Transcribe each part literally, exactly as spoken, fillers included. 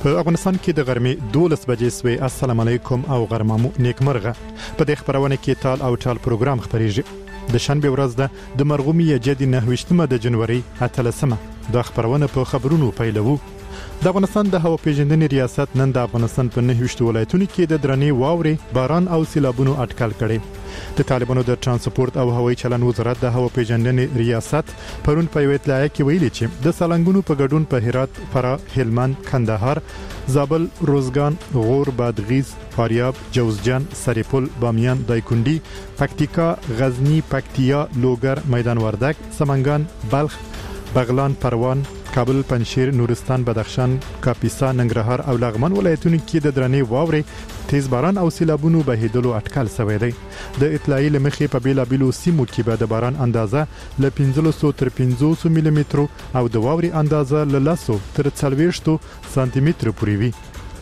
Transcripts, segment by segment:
په افغانستان کې د غرمې دولس بجې سوې. السلام علیکم او غرمه مو نیکمرغه. په دې خبرونه کې تال او ټال پروګرام خبرېږي. د شنبه ورځ ده د مرغومي جدي نهویشتمه د جنوري اتلسمه. د خبرونه په خبرونو پیلوو. د افغانستان د هوا پیژندنې ریاست نن د افغانستان په نهویشتو ولایتونو کې د درنې واورې، باران او سیلابونو اټکل کړي. د طالبانو د ترانسپورت او هوایي چلن وزارت د هوا پیژندنې ریاست پرون په یو اطلاع کې ویلي چې د سالنګونو په ګډون په هرات، فراه، هلمند، کندهار، زابل، روزګان، غور، بادغیس، فاریاب، جوزجان، سرپل، بامیان، دایکنډي، پکتیکا، غزنی، پکتیا، لوګر، میدان وردګ، سمنګان، بلخ، بغلان، پروان، کابل، پنجشیر، نورستان، بدخشان، کاپیسا، ننګرهار او لغمان ولایتونو کې د درنې واورې، تیز باران او سیلابونو بهیدلو اټکل شوی دی. د اطلاعي لمخې په بیلابیلو سیمو کې به د باران اندازه ل پنځلس تر پنځوس ملي مترو او د واورې اندازه ل لس تر څلوېښت سانتي متر پورې وي.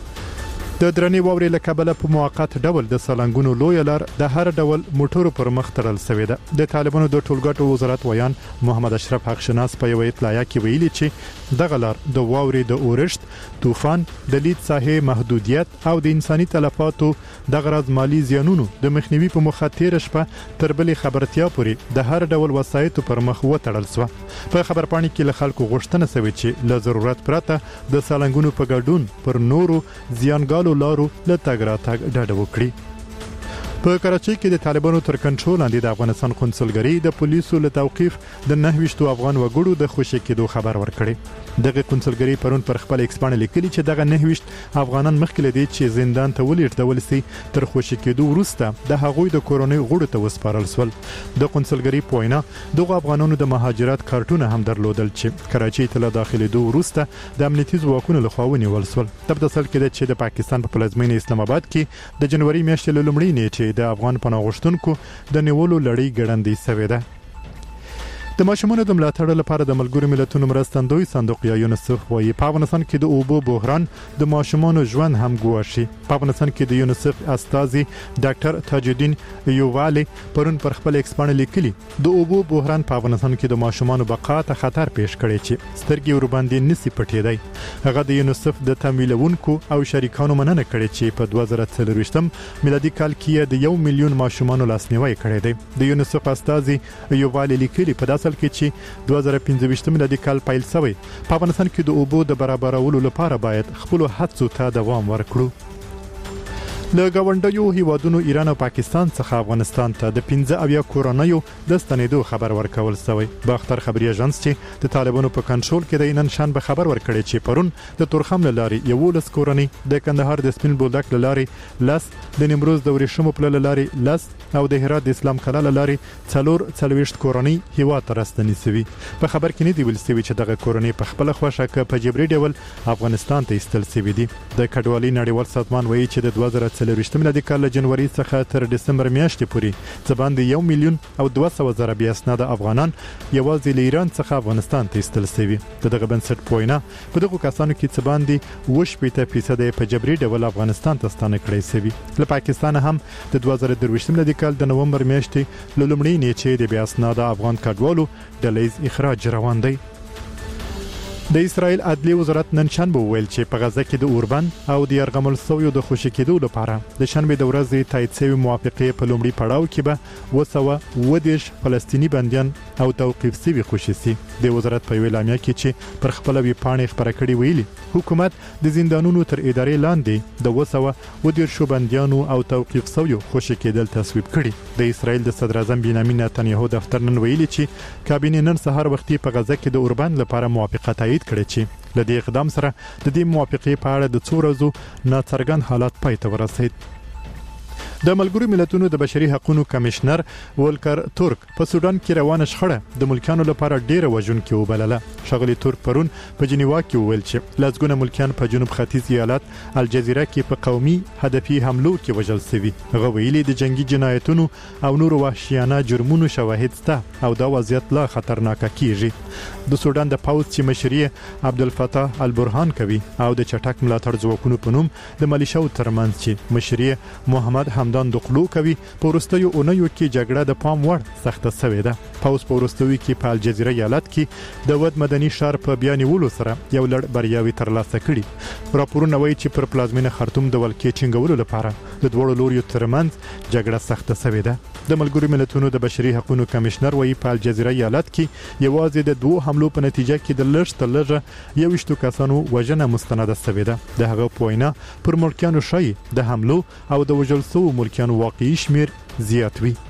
د درنې واورې له کبله په موقت ډول د سالنګونو لوی لار د هر ډول موټرو پر مخ تړل شوې ده. د طالبانو د ټولګټو وزارت ویان محمد اشرف حق شناس په یو اطلاع کې ویلي چې دغه لار د واورې د اورښت، طوفان، د لید ساحې محدودیت او د انساني تلفاتو د غرض مالی زیانونو د مخنیوي په موخه تیر شپه تر بلې خبرتیا پورې د هر ډول وسایطو پر مخ وتړل شو. په خبرپاڼې کې له خلکو غوښتنه شوې چې له ضرورت پرته د سالنګونو په ګډون پر نورو زیانګالو لارو له تګ راتګ ډډه وکړي. په کراچۍ کې د طالبانو تر کنټرول لاندې د افغانستان قونسلګرۍ د پولیسو له توقيف د نهویشتو افغان وګړو د خوشی کېدو خبر ورکړي. دغه قونسلګرۍ پرون پر خپل ایکس باندې لیکلي چې دغه نهویشت افغانان مخکې لدی چې زندان ته ولېږدول سي تر خوشی کېدو وروسته د هغوی د کورونی غړو ته وسپارل شول. د قونسلګرۍ پوینا دغه افغانانو د مهاجرت کارتونه هم درلودل چې کراچۍ ته له داخليدو وروسته د امنیتي ځواکونو لخوا ونیول شول. تبدسل کې چې د پاکستان په پلازمینه اسلام آباد کې د جنوري میاشتې له لومړۍ نیټې د افغان پناه غوښتونکو د نیولو لړۍ ګړندۍ شوې ده. د ماشومانو د ملاتړ لپاره د ملګرو ملتونو مرستندوی صندوق یا یونیسف وايي په افغانستان کې د اوبو بحران د ماشومانو ژوند هم ګواښي. په افغانستان کې د یونیسف استاذي ډاکټر تاج الدین یووالی پرون پر خپل ایکس باندې لیکلي د اوبو بحران په افغانستان کې د ماشومانو بقا ته خطر پیښ کړي چې سترګې ور باندې نسی پټېدای. هغه د یونیسف د تمویلونکو او شریکانو مننه کړې چې په دوه زره څلوېښتم میلادي کال کې د یو میلیون ماشومانو لاسنیوي کړی دی. د یونیسف استاذي یووالی لیکلي په اصل کې چې دوه زره پنځه میلادي کال پیل شوی په افغانستان کې د اوبو د برابرولو لپاره باید خپل هڅو ته دوام ورکړو. له ګاونډیو هیوادونو ایران او پاکستان څخه افغانستان ته د پنځه اویا کورونیو د ستنېدو خبر ورکول شوی. باختر خبري اژانس چې د طالبانو په کنټرول کې د نن شنبه خبر ورکړی چې پرون د تورخم لاري یولس کورونی، د کندهار د سپین بولدک لاري لس، د نیمروز د ورېښمو پل لاري لس او د هرات د اسلام کلا لاري څلور څلوېښت کورونی هیواد ته راستنې شوي. په خبر کې نه دی ویل شوی چې دغه کورونی په خپل خوښه کې په جبري ډول افغانستان ته ایستل شوي دي. د کډوالۍ نړیوال سازمان وایي چې د دوه زره څلوېښت میلادي کال جنوري څخه تر دسمبر میاشتې پورې څه باندې یو میلیون او دوه سوه زره بیا اسناده افغانان یوازې له ایران څخه افغانستان ته ایستل شوي. دغه بنسټ پوینا په دغه کسانو کې څه باندې اووه شپېته فیصد په جبري ډول افغانستان ته ستانه کړی شوي. له پاکستان هم د دوه زره درویشت میلادي کال د نومبر میاشتې له لومړۍ نیټې د بیا اسناده افغان کډوالو ډلهیز اخراج روان دی. د اسرائیل عدلي وزارت نن شنبه ویل چې په غزه کې د اوربند او د يرغمل سویو د خوشی کېدو لپاره د شنبه د ورځې تایید شوی موافقه په لومړي پړاو کې به وسوه ودیش فلسطینی بنديان او توقيف شوی خوشی سي. د وزارت په اعلامیه کې چې پر خپل وی پاڼې خبره کړې ویلي حکومت د زندانونو تر ادارې لاندې د وسوه ودیش بنديانو او توقيف شویو خوشی کېدل تصویب کړي. د اسرائیل د صدر اعظم بنیامین نتنیاهو دفتر نن ویلي چې کابینه نن سهار وختي په غزه کې د اوربند لپاره موافقه تایید کړي چې لدې اقدام سره د دې موافقې په اړه د څو ورځو ناڅرګند حالات پای ته ورسید. د ملګرو ملتونو د بشري حقوقو کمشنر ولکر ترک په سودان کې روانه شخړه د ملکانو لپاره ډیره وژونکې وبلله. شغلی ترک پرون په جنیوا کې وویل چې لسګونه ملکان په جنوب ختیځ ایالت الجزیره کې په قومي هدفي حملو کې وژل شوي. هغه ویلي د جنگي جنایتونو او نورو وحشیانه جرمونو شواهد شته او دا وضعیت لا خطرناک کیږي. د سودان د پاوځ چې مشري عبدالفتاح البرهان کوي او د چټک ملاتړ ځواکونو په نوم د ملیشو ترمنځ چې مشري محمد حمدان دقلو کوي په وروستیو اونیو کې جګړه د پام وړ سخته شوې ده. پاوس په وروستوي کې په الجزیره ایالت کې د ود مدني شهر په بیا نیولو سره یو لړ بریاوي ترلاسه کړي. راپورونه وایي چې پر پلازمینه خرطوم د ولکې ټینګولو لپاره د دوړو لوریو ترمنځ جګړه سخته شوې ده. د ملګرو ملتونو د بشري حقوقو کمشنر وایي په الجزیره ایالت کې یوازې د دوه حملو په نتیجه کې د لږ تر لږه یو ویشت کسانو وژنه مستنده شوې ده. د هغه په وینا پر ملکیانو شي د حملو او د وژل شوو ملکیانو واقعي شمیر زیات وي.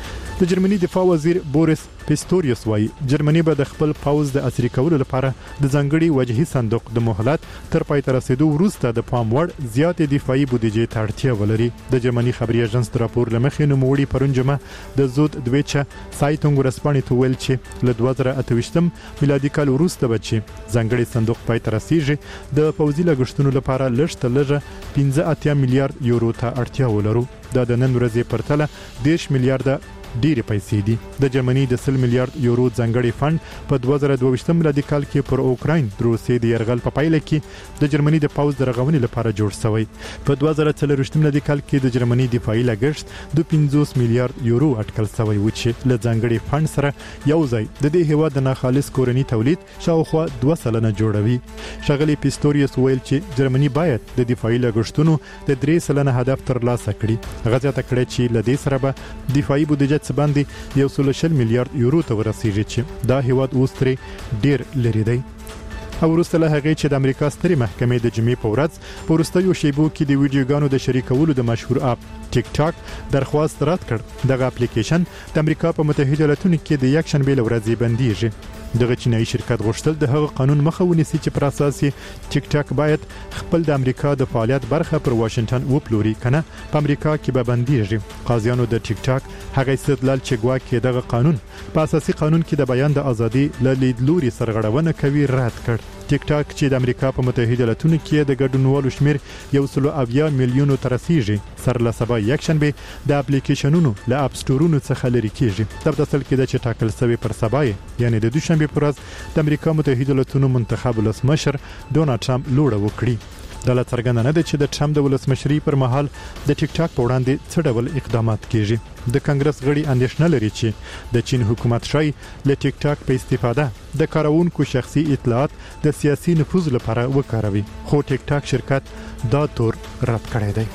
د جرمني دفاع وزیر بوریس پیستوریوس وایي جرمني به د خپل پاوز د عصري کولو لپاره د ځانګړي وجهي صندوق د مهلت تر پای ته رسیدو وروسته د پام وړ زیاتې دفاعي بودیجې ته اړتیا ولري. د جرمني خبري اژانس د راپور لمخې نوموړي پرون جمعه د زود دویچه سایټونګ ورسپانې ته ویل چې له دوه زره اته ویشتم میلادي کال وروسته به چې ځانګړي صندوق پای ته رسیږي د پوځي لګښتونو لپاره لږ تر لږه پنځه اتیا میلیارډ یورو ته اړتیا ولرو. دا د نن ورځې پرتله دیش میلیارډ ډېری پیسې دي. د جرمني د سل میلیارډ یورو ځانګړي فند په دوه زره دوه ویشتم میلادي کال کې پر اوکراین د روسیې د يرغل په پایله کې د جرمني د پاوز د رغونې لپاره جوړ شوی. په دوه زره څلور ویشتم میلادي کال کې د جرمني دفاعي لګښت د پنځوس میلیارډ یورو اټکل شوی و چې له ځانګړي فند سره یو ځای د دې هیواد د ناخالص کورني تولید شاوخوا دوه سلنه جوړوي. شغلی پیستوریوس ویل چې جرمني باید د دفاعي لګښتونو د درې سلنه هدف ترلاسه کړي. غزا تکړه چې له دې سره به دفاعي بودیجه باندې یو سل شل میلیارډ یورو ته ورسیږي چې دا هیواد اوس ترې ډیر لري دی. او وروسته له هغه چې د امریکا ستري محکمې د جمعې په ورځ په وروستیو شیبو کې د ویډیوګانو د شریکولو د مشهور اپ ټیک ټاک درخواست رد کړ. دغه اپلیکیشن د امریکا په متحده ایالاتونو کې د یک شنبه لورځي بنديږي. دغه چینایي شرکت غوښتل د هغه قانون مخه ونیسي چې پر اساس ټیک ټاک باید خپل د امریکا د فعالیت برخه پر واشنگټن وپلوري کنه په امریکا کې به بنديږي. قاضیانو د ټیک ټاک هغه استدلال چې ګواکې دغه قانون په اساسي قانون کې د بیان د ازادي ل لیدلوري سرغړونه کوي رد کړ. ټیک ټاک چې د امریکا په متحده ایالاتونو کې د ګډونوالو شمیر یو سل اویا میلیونو ته رسیږي سر له سبا یک شنبه د اپلیکیشنونو له اپ سټورونو څخه لري کیږي. تر داسل کې د چې ټاکل شوی پر سبا یعنی د دوشنبه پر ورځ د امریکا متحده ایالاتونو منتخب ولسمشر ډونالد ټرمپ لوړه وکړي. د لا څرګنده نه ده چې د ټرمپ د ولسمشري پر مهال د ټیک ټاک په وړاندې څه ډول اقدامات کیږي. د کانګرس غړي اندېښنه لري چې د چین حکومت شای له ټیک ټاک په استفاده د کارونکو شخصي اطلاعات د سیاسي نفوذ لپاره وکاروي. خو ټیک ټاک شرکت دا تور رد کړی دی.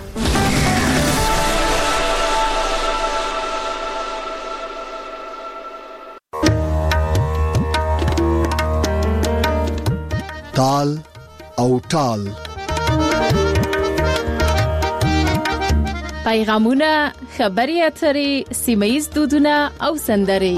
تال او ټال پیغامونه، خبري اترې، سیمایي دودونه او سندري.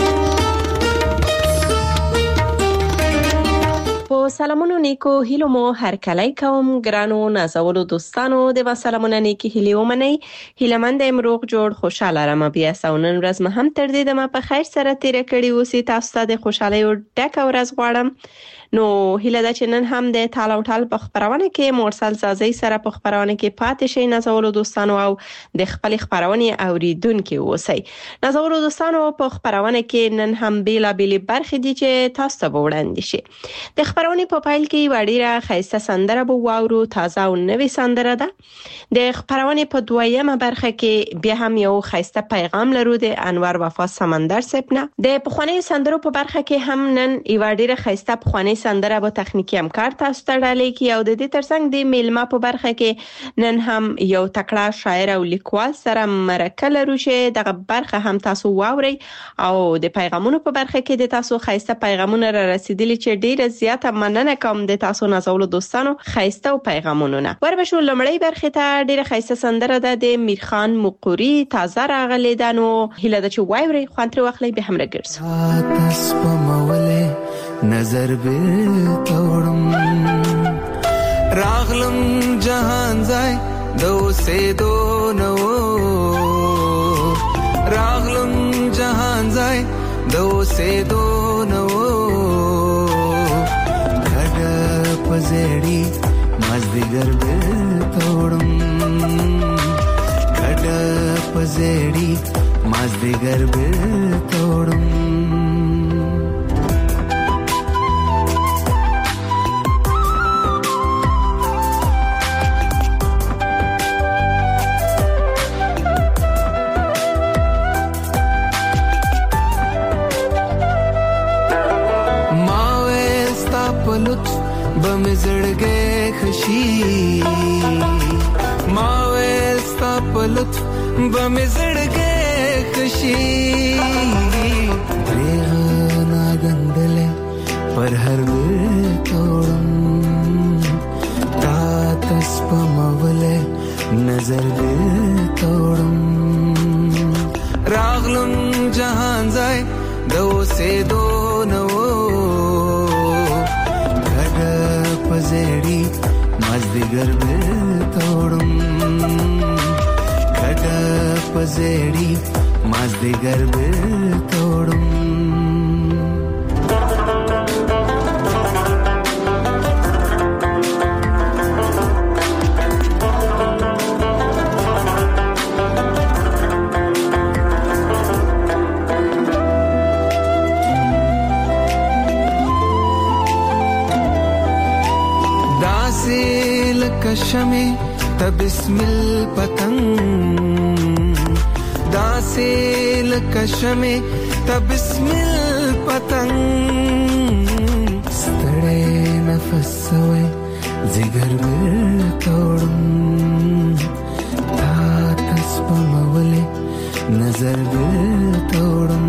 په سلامونو نیکو هیلو مو هر کله کوم ګرانو نازولو دوستانو د سلامونه نیکی هیلو ومني. هیلمند امروغ جوړ خوشاله رم بیا سونن ورځ مهم تر دې د ما په خیر سره تیر کړي اوسې تاسو ته د خوشالۍ او ډک ورځ غواړم. نو هیله ده چې نن هم د تال او ټال په خبرونه کې مورسل سازي سره په خبرونه کې پاتې شي نازولو دوستانو او د خپل خبرونه اوریدونکو اوسئ. نازولو دوستانو په خبرونه کې نن هم بیلا بیل برخې دي چې تاسو ته وړاندې شي. د خبرونه په پایل کې وړيره خیسته سندره بو واورو تازه او نوې سندره ده. د خبرونه په دویمه برخه کې بیا هم یو خیسته پیغام لرو د انور وفا سمندر سپنا. د پخوانی سندرو په برخه کې هم نن وړيره خیسته پخوانی سندره به تخنیکی همکار تاسو ته ډالۍ کی او د دې ترڅنګ د میلمه په برخه کې نن هم یو تکړه شاعر او لیکوال سره مرکه لرو چې دغه برخه هم تاسو واوري او د پیغامونو په برخه کې د تاسو خیسته پیغامونه را رسیدلی چې ډیره زیاته مننه کوم د تاسو نازولو دوستانو خیسته او پیغامونو نه. وربشو لمړی برخه ته ډیره خیسته سندره ده د میرخان مقوري تازه راغلی ده. نو هیله ده چې واوري خوانتر واخلي به هم راګرځو. نظر بالتوڑم راغلم جهان زای دو سے دو نو راغلم جهان زای دو سے دو نو گھڑ پزیڑی مزدگر بالتوڑم گھڑ پزیڑی مزدگر بالتوڑم. لطف بم زړګې خشي ما وې ستا په لطف بم زړګې خشي ریغنا غندله پر هر ور توړم تا تس په موله نظر دې توړم راغلم جهان ځای دو سے دو نو پزړی مازدیګر به توړم کډه پزړی مازدیګر به توړم कशमे तब बिस्मिल पतंग दासेल कशमे तब बिस्मिल पतंग स्तड़े नफस सोए जिगर में तोड़म था तस्प मवले नजर में तोड़म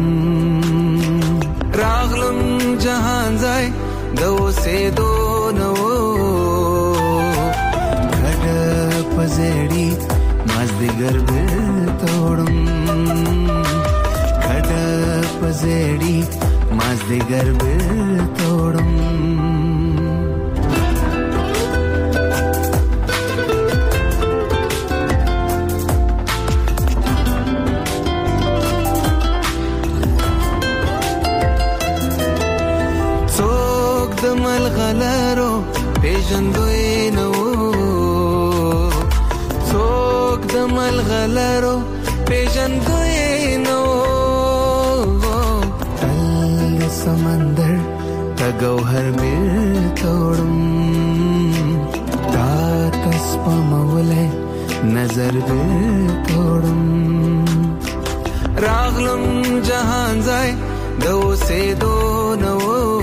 रागलम जहान जाए दो से दो नो पजेड़ी मजदिगर बे तोड़म खड़ा पजेड़ी मजदिगर बे तोड़म सोग दमल गलरो पेजंदोए नो दमल गलरो पेजंदोए नो तल समंदर तगौहर में तोड़म तातस पमवले नजर में तोड़म रागलम जहान जाए दो से दो नो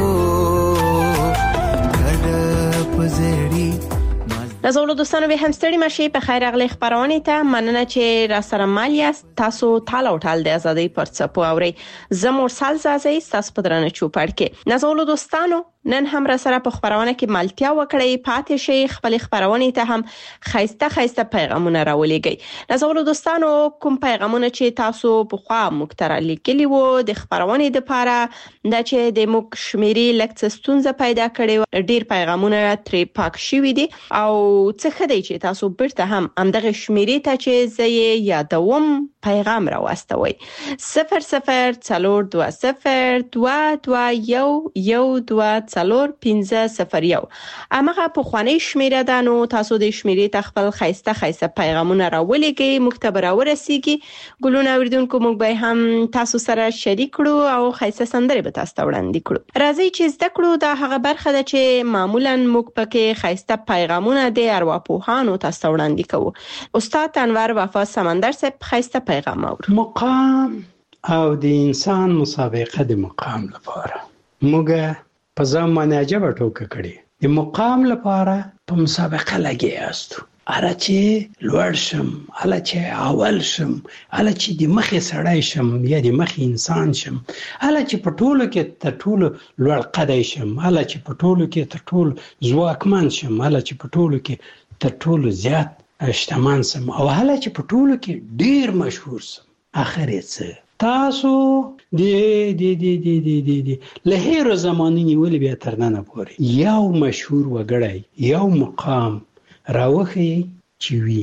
घड़ पजेड़ी نازولو دوستانو به هم ستړي مشي په خیر اغلی خبرونه ته مننه چې را سره مال یاست تاسو ټال او ټال د ازادۍ پر څپو اوري زموږ سال زازي تاسو په درنه چوپړ کې نازولو دوستانو نن هم را سره په خبرونه کې مالتیا وکړی پاتې شي خپل خبرونه ته هم خایسته خایسته پیغامونه راولېږي نازولو دوستانو کوم پیغامونه چې تاسو په خوا مکتر لیکلي وو د خبرونه لپاره د چې د مک شمیري لکڅستونزه پیدا کړي ډیر پیغامونه ترې پاک شوي دي او څه خدای چې تاسو بیرته هم همدغه شمیرې ته چې زه یادوم پیغام راوستوي صفر صفر څلور دوه صفر دوه دوه یو یو دوه څلور پنځه صفر یو امغه په خوانی شمیره ده نو تاسو د شمیرې ته خپل خایسته خایسته پیغامونه راولېږئ مکتب راورسیږي ګلونه اوریدونکو موږ به هم تاسو سره شریک کړو او خایسته سندره به تاسو ته وړاندې کړو راځي چې زده کړو دا هغه برخه ده چې معمولا موږ پکې خایسته پیغامونه د ارواپوهانو تاسو وړاندې کوو استاد انور وفا سمندر صاحب خایسته پیغام اور مقام او د انسان مسابقه د مقام لپاره موږ په زمانه عجبه ټوکه کړي د مقام لپاره په مسابقه لګي یاستو اله چې لوړ شم اله چې اول شم اله چې د مخې سړی شم یا د مخې انسان شم اله چې په ټولو کې تر ټولو لوړ قدای شم اله چې په ټولو کې تر ټولو ځواکمن شم اله چې په ټولو کې تر ټولو زیات شتمن شم او اله چې په ټولو کې ډیر مشهور شم اخر یې څه تاسو دی دی دی دی دی دی دی له هیرو زمانې نیولې بیا تر نن پورې یو مشهور وګړی یو مقام راوخی چې وی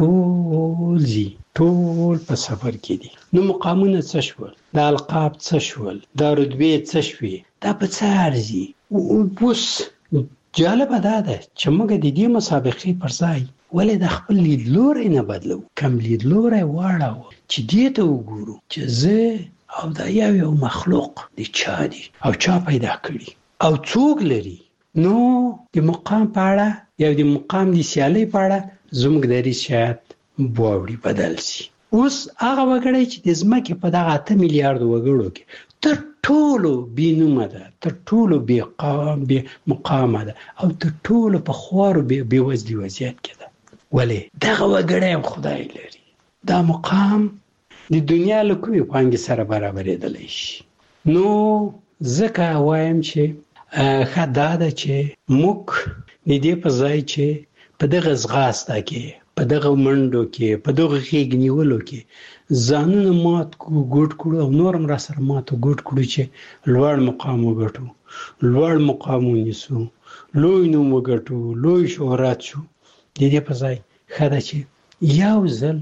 ټول زی ټول په سفر کې دي نو مقامونه څه شول د القاب څه شول د رتبې څه شوي دا په څه ارزي اوس جالبه دا ده چې موږ د دې مسابقې پر ځای ولې د خپل لیدلوري نه بدلو کم لیدلوري واړو چې دې ته وګورو چې زه او دا یو یو مخلوق د چا دي او چا پیدا کړی او څوک لري نو د مقام په اړه یا د مقام د سیالۍ په اړه زموږ دری شاید بوړي بدل شي اوس هغه وګړي چې د ځمکې په دغه اته میلیارډ وګړو کې تر ټولو بې نومه ده، تر ټولو بې قام بې مقامه ده او تر ټولو په خوارو بې وزلي وضعیت کې ده. ولې دغه وګړی هم خدای لري. دا مقام د دنیا له کومې پانګې سره برابرېدلی شي. نو ځکه وایم چې ښه دا ده چې موږ د دې په ځای چې په دغه ځغاسته کې، په دغه منډو کې، په دغه غېږ نیولو کې ځانونه مات کړو، ګوټ کړو او نور هم را سره مات او ګوټ کړو چې لوړ مقام وګټو، لوړ مقام ونیسو، لوی نوم وګټو، لوی شهرت شو. د دې په ځای ښه ده چې یو ځل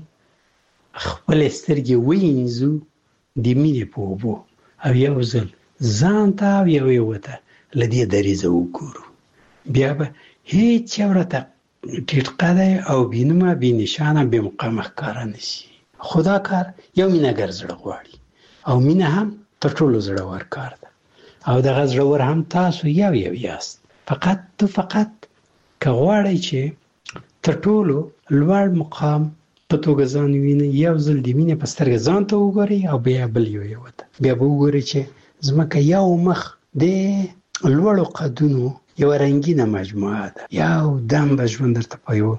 خپلې سترګې وینځو د مینې په اوبو او یو ځل ځان ته او یو یو ته له دې دریځه وګورو. بیا به هیڅ یو راته ټیټ قده او بېنومه، بې نشانه، بې مقامه ښکاره نه شي. خو دا کار یو مینهګر زړه غواړي او مینه هم تر ټولو زړور کار ده او دغه زړور هم تاسو یو یو یاست. فقط تو فقط که غواړئ چې تر ټولو لوړ مقام په توګه ځان وینئ، یو ځل د مینې په سترګه ځان ته وګورئ او بیا بل یو یو ته. بیا به وګورئ چې ځمکه یو مخ د لوړو قدونو یو رنګینه مجموعه ده. یو دم به ژوند درته په یو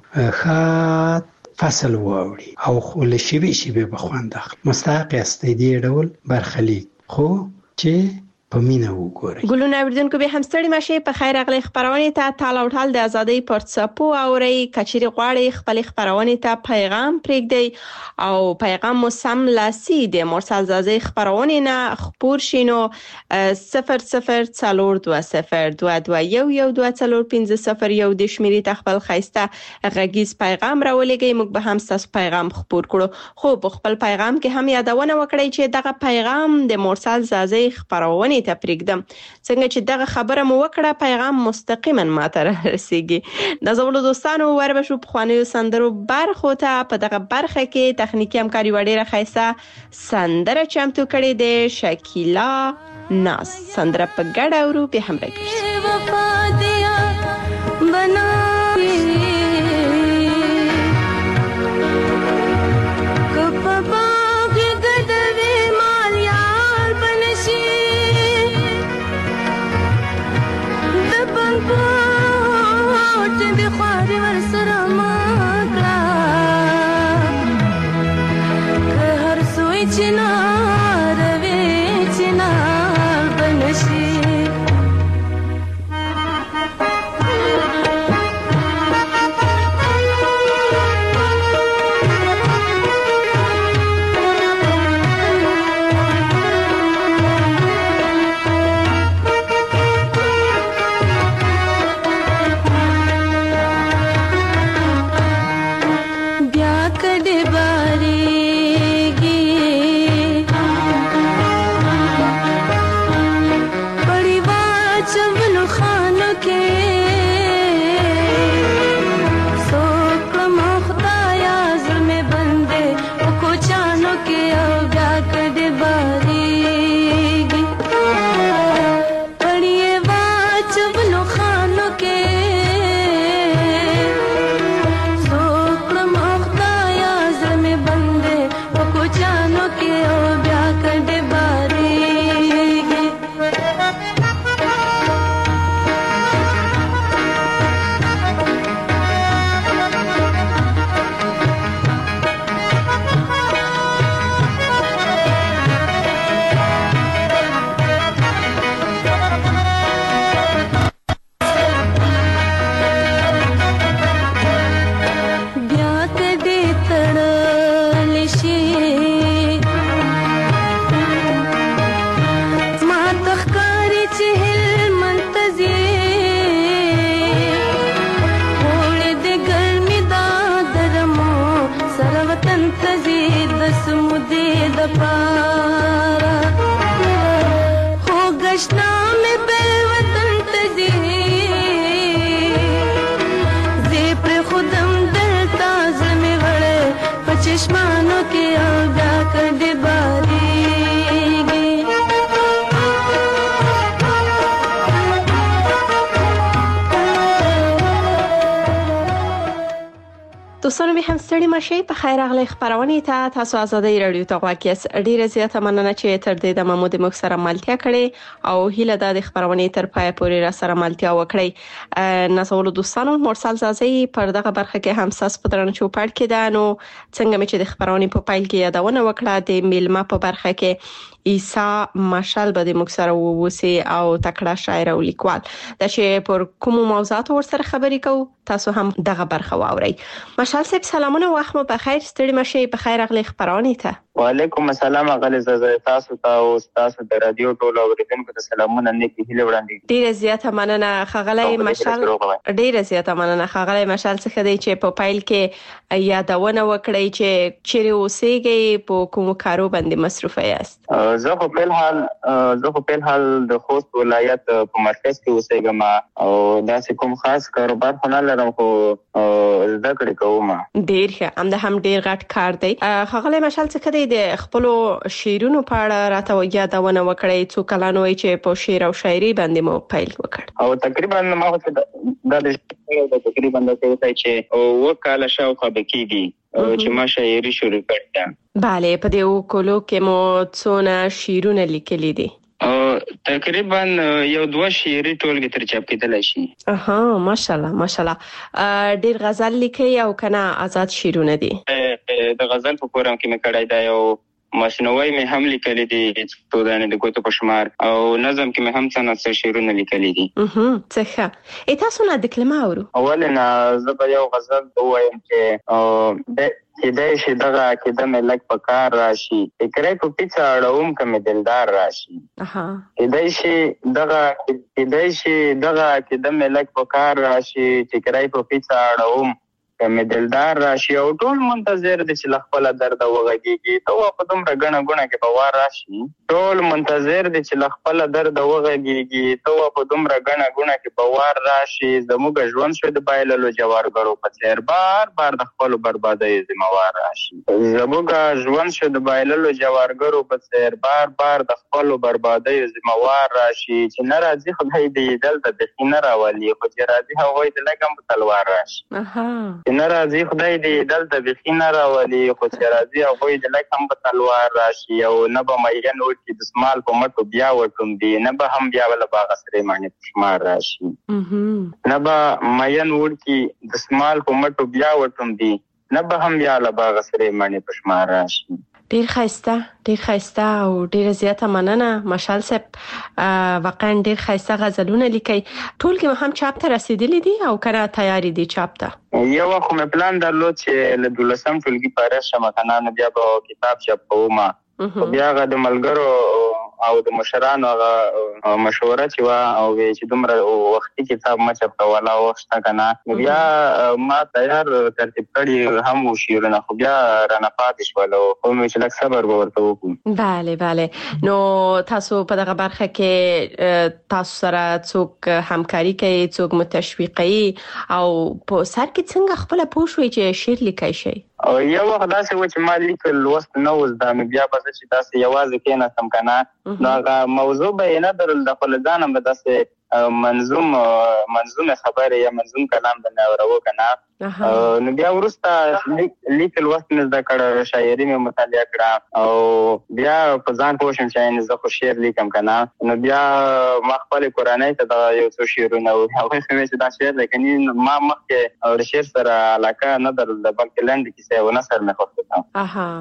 ښه فصل واوړي او خو له شیبې شیبې به خوند اخلي. مستحق یاستئ دې ډول برخلیک، خو چې په مینه وګورئ. ګلونه اوریدونکو به هم ستړي مشي. په خیر اغلی خبرونه ته تال او ټال د ازادۍ پر څپو اوري. کچېرې غواړي خپل خبرونه ته پیغام پرېږدي او پیغام مو سم لاسي د مرسل زازي خبرونه نه خبر شینو صفر صفر څلور دوه صفر دوه دوه یو یو دوه څلور پنځه صفر یو د شمیرې تخپل خيسته غږیز پیغام راولېږي. موږ به هم تاسو پیغام خبر کړو. خو په خپل پیغام کې هم یادونه وکړئ چې دغه پیغام د مرسل زازي خبرونه ته پرېږدم. څنګه چې دغه خبره مو وکړه پیغام مستقیما ماته رسیږي. د زولو دوستانو وربشو په خوانیو سندرو برخو ته په دغه برخه کې تخنیکی همکاري وړه خیسه سندره چمتو کړي د شکیلا ناز. سندره په ګډه ورو په همراهي دوستانو به هم ستړي مشي په خیر اغلی خبرونه ته تاسو آزادۍ رادیو ته واکیس ډیره زیاته مننه چې تر دې د محمود مکسره ملتیا کړي او هیله د خبرونه تر پای پورې را سره ملتیا وکړي. ناسول دوستانو مرسل زازي پر دغه برخه کې هم ساس پدرن چوپړ کې ده. نو څنګه چې د خبرونه په پایل کې یادونه وکړه د میلمه په برخه کې عیسی مشال به د مکسره ووسی او تکړه شاعر او لیکوال د چې پر کوم موضوعات ورسره خبرې کوو تاسو هم دغه برخه واورئ. مشال صاحب سلامونه وخت مو بخیر ستړي مشي په خیر اغلی خبرونه ته. وعلیکم السلام اغلی زازي تاسو ته او تاسو د رادیو ټولو اوریدونکو ته سلامونه نیکی هیله وړاندې. ډیره زیاته مننه خغلی مشال ډیره زیاته مننه خغلی مشال څخه دی چې په پایل کې یادونه وکړی چې چیرې اوسېږئ په کوم کارو باندې مصروف یاست. زه په بل حال زه په بل حال د خوست ولایت په مرکز کې اوسېږم او داسې کوم خاص کاروبار خو نه لرم خو زده کړې کوم. ډیر ښه هم د هم ډیر غټ کار دی. خغلی مشال څخه دی د خپل شعرونو په اړه راته یادونه وکړی څو کلانو چې په شعر او شاعري باندې مو پیل وکړ. او تقریبا ما د د تقریبا د څه چې وکاله شاوخوا بکیږي چې ما شاعري شروع کړم. bale په دې وکولو کې مو څونه شعرونه لیکلي دي؟ تقریبا یو دوه شعري ټولګي تر چاپ کېدل شي. اها ماشاءالله ماشاءالله. ډیر غزل لیکي او کنه آزاد شعرونه دي؟ د غزل په پروګرام کې مې کړای دا یو مصنوعي مې هم لیکلي دي څو دانې د ګوتو په شمار او نظم کې مې هم څه څه شعرونه لیکلي دي. اها څه ای تاسو نه د کلمه اورو؟ اولنا زه به یو غزل وایم چې د کېدای شي دغه کېده مې لږ په کار راشي فکرې په پیڅه اړوم که مې دلدار راشي. کېدای شي دغه کېدای شي دغه کېده مې لږ په کار راشي فکرې په پیڅه اړوم که مې دلدار راشي او ټول منتظر دي چې له خپله درده وغږېږي ته وا په دومره ګڼه ګوڼه کې به وار راشي. ټول منتظر دي چې له خپله درده وغږېږي ته وا په دومره ګڼه ګوڼه کې به وار راشي. زموږ ژوند شو د بایللو جوارګرو په څېر بار بار د خپلو بربادیو ذمهوار راشي. زموږ ژوند شو د بایللو جوارګرو په څېر بار بار د خپلو بربادیو ذمهوار راشي. چې نه راځي خدای دې دلته بیخي نه راولي خو چې راځي هغوی د لږ هم په تلوار راشي. چې نه راځي خدای دې دلته بیخي نه راولي خو چې راځي هغوی د لږ هم په تلوار راشي. او نه به مین وټي د سمال په مټو بیا وټومبي نه به هم بیا له باغه سرې مڼې په شمار راشي. نه به مین وټي د سمال په مټو بیا وټومبي نه به هم بیا له باغه سرې مڼې په شمار راشي. ډیر خسته ډیر خسته او ډیر زیاته مننه مشال صاحب. واقعا ډیر خسته غزلونه لیکي. ټولګي هم چاپ ته رسیدلي دي او کنه تیاری دي چاپ ته؟ یو وخت مې پلان درلود چې له دولسم ټولګي پاره شمه کنه نو بیا به کتاب چاپ کوم. بیا هغه د ملګرو او د مشرانو هغه مشوره چې وا او چې دومره وختي کتاب ما چاپ کوله او وخت کنه بیا ما تیار ترتیب کړی هم شعرونه خو بیا رانه پاتې شول او مې چې لږ صبر ورته وکړم. bale bale. نو تاسو په دغه برخه کې تاسو سره څوک همکاري کوي څوک متشویقي او په سر کې څنګه خپل پوښوي چې شعر لیکي شي؟ او یو وخت داسې و چې ما لیکل لوست نه و زده نو بیا به زه چې داسې یوازې کېناستم که نه نو هغه موضوع به یې نه درل د خپل ځانه به داسې منظوم منظوم خبرې یا منظوم کلام به مې اوروه که نه نو بیا وروسته لیکل وخت مې زده کړه شاعري مې مطالعه کړه او بیا په ځان پوه شم چې زه خو شعر لیکم که نه نو بیا ما خپلې کورنۍ ته دغه یو څو شعرونه هغوی خو مې چې دا شعر دی کني ما مخکې د شعر سره علاقه نه درلوده بلکې لنډې کیسې او نثر مې خوښېده.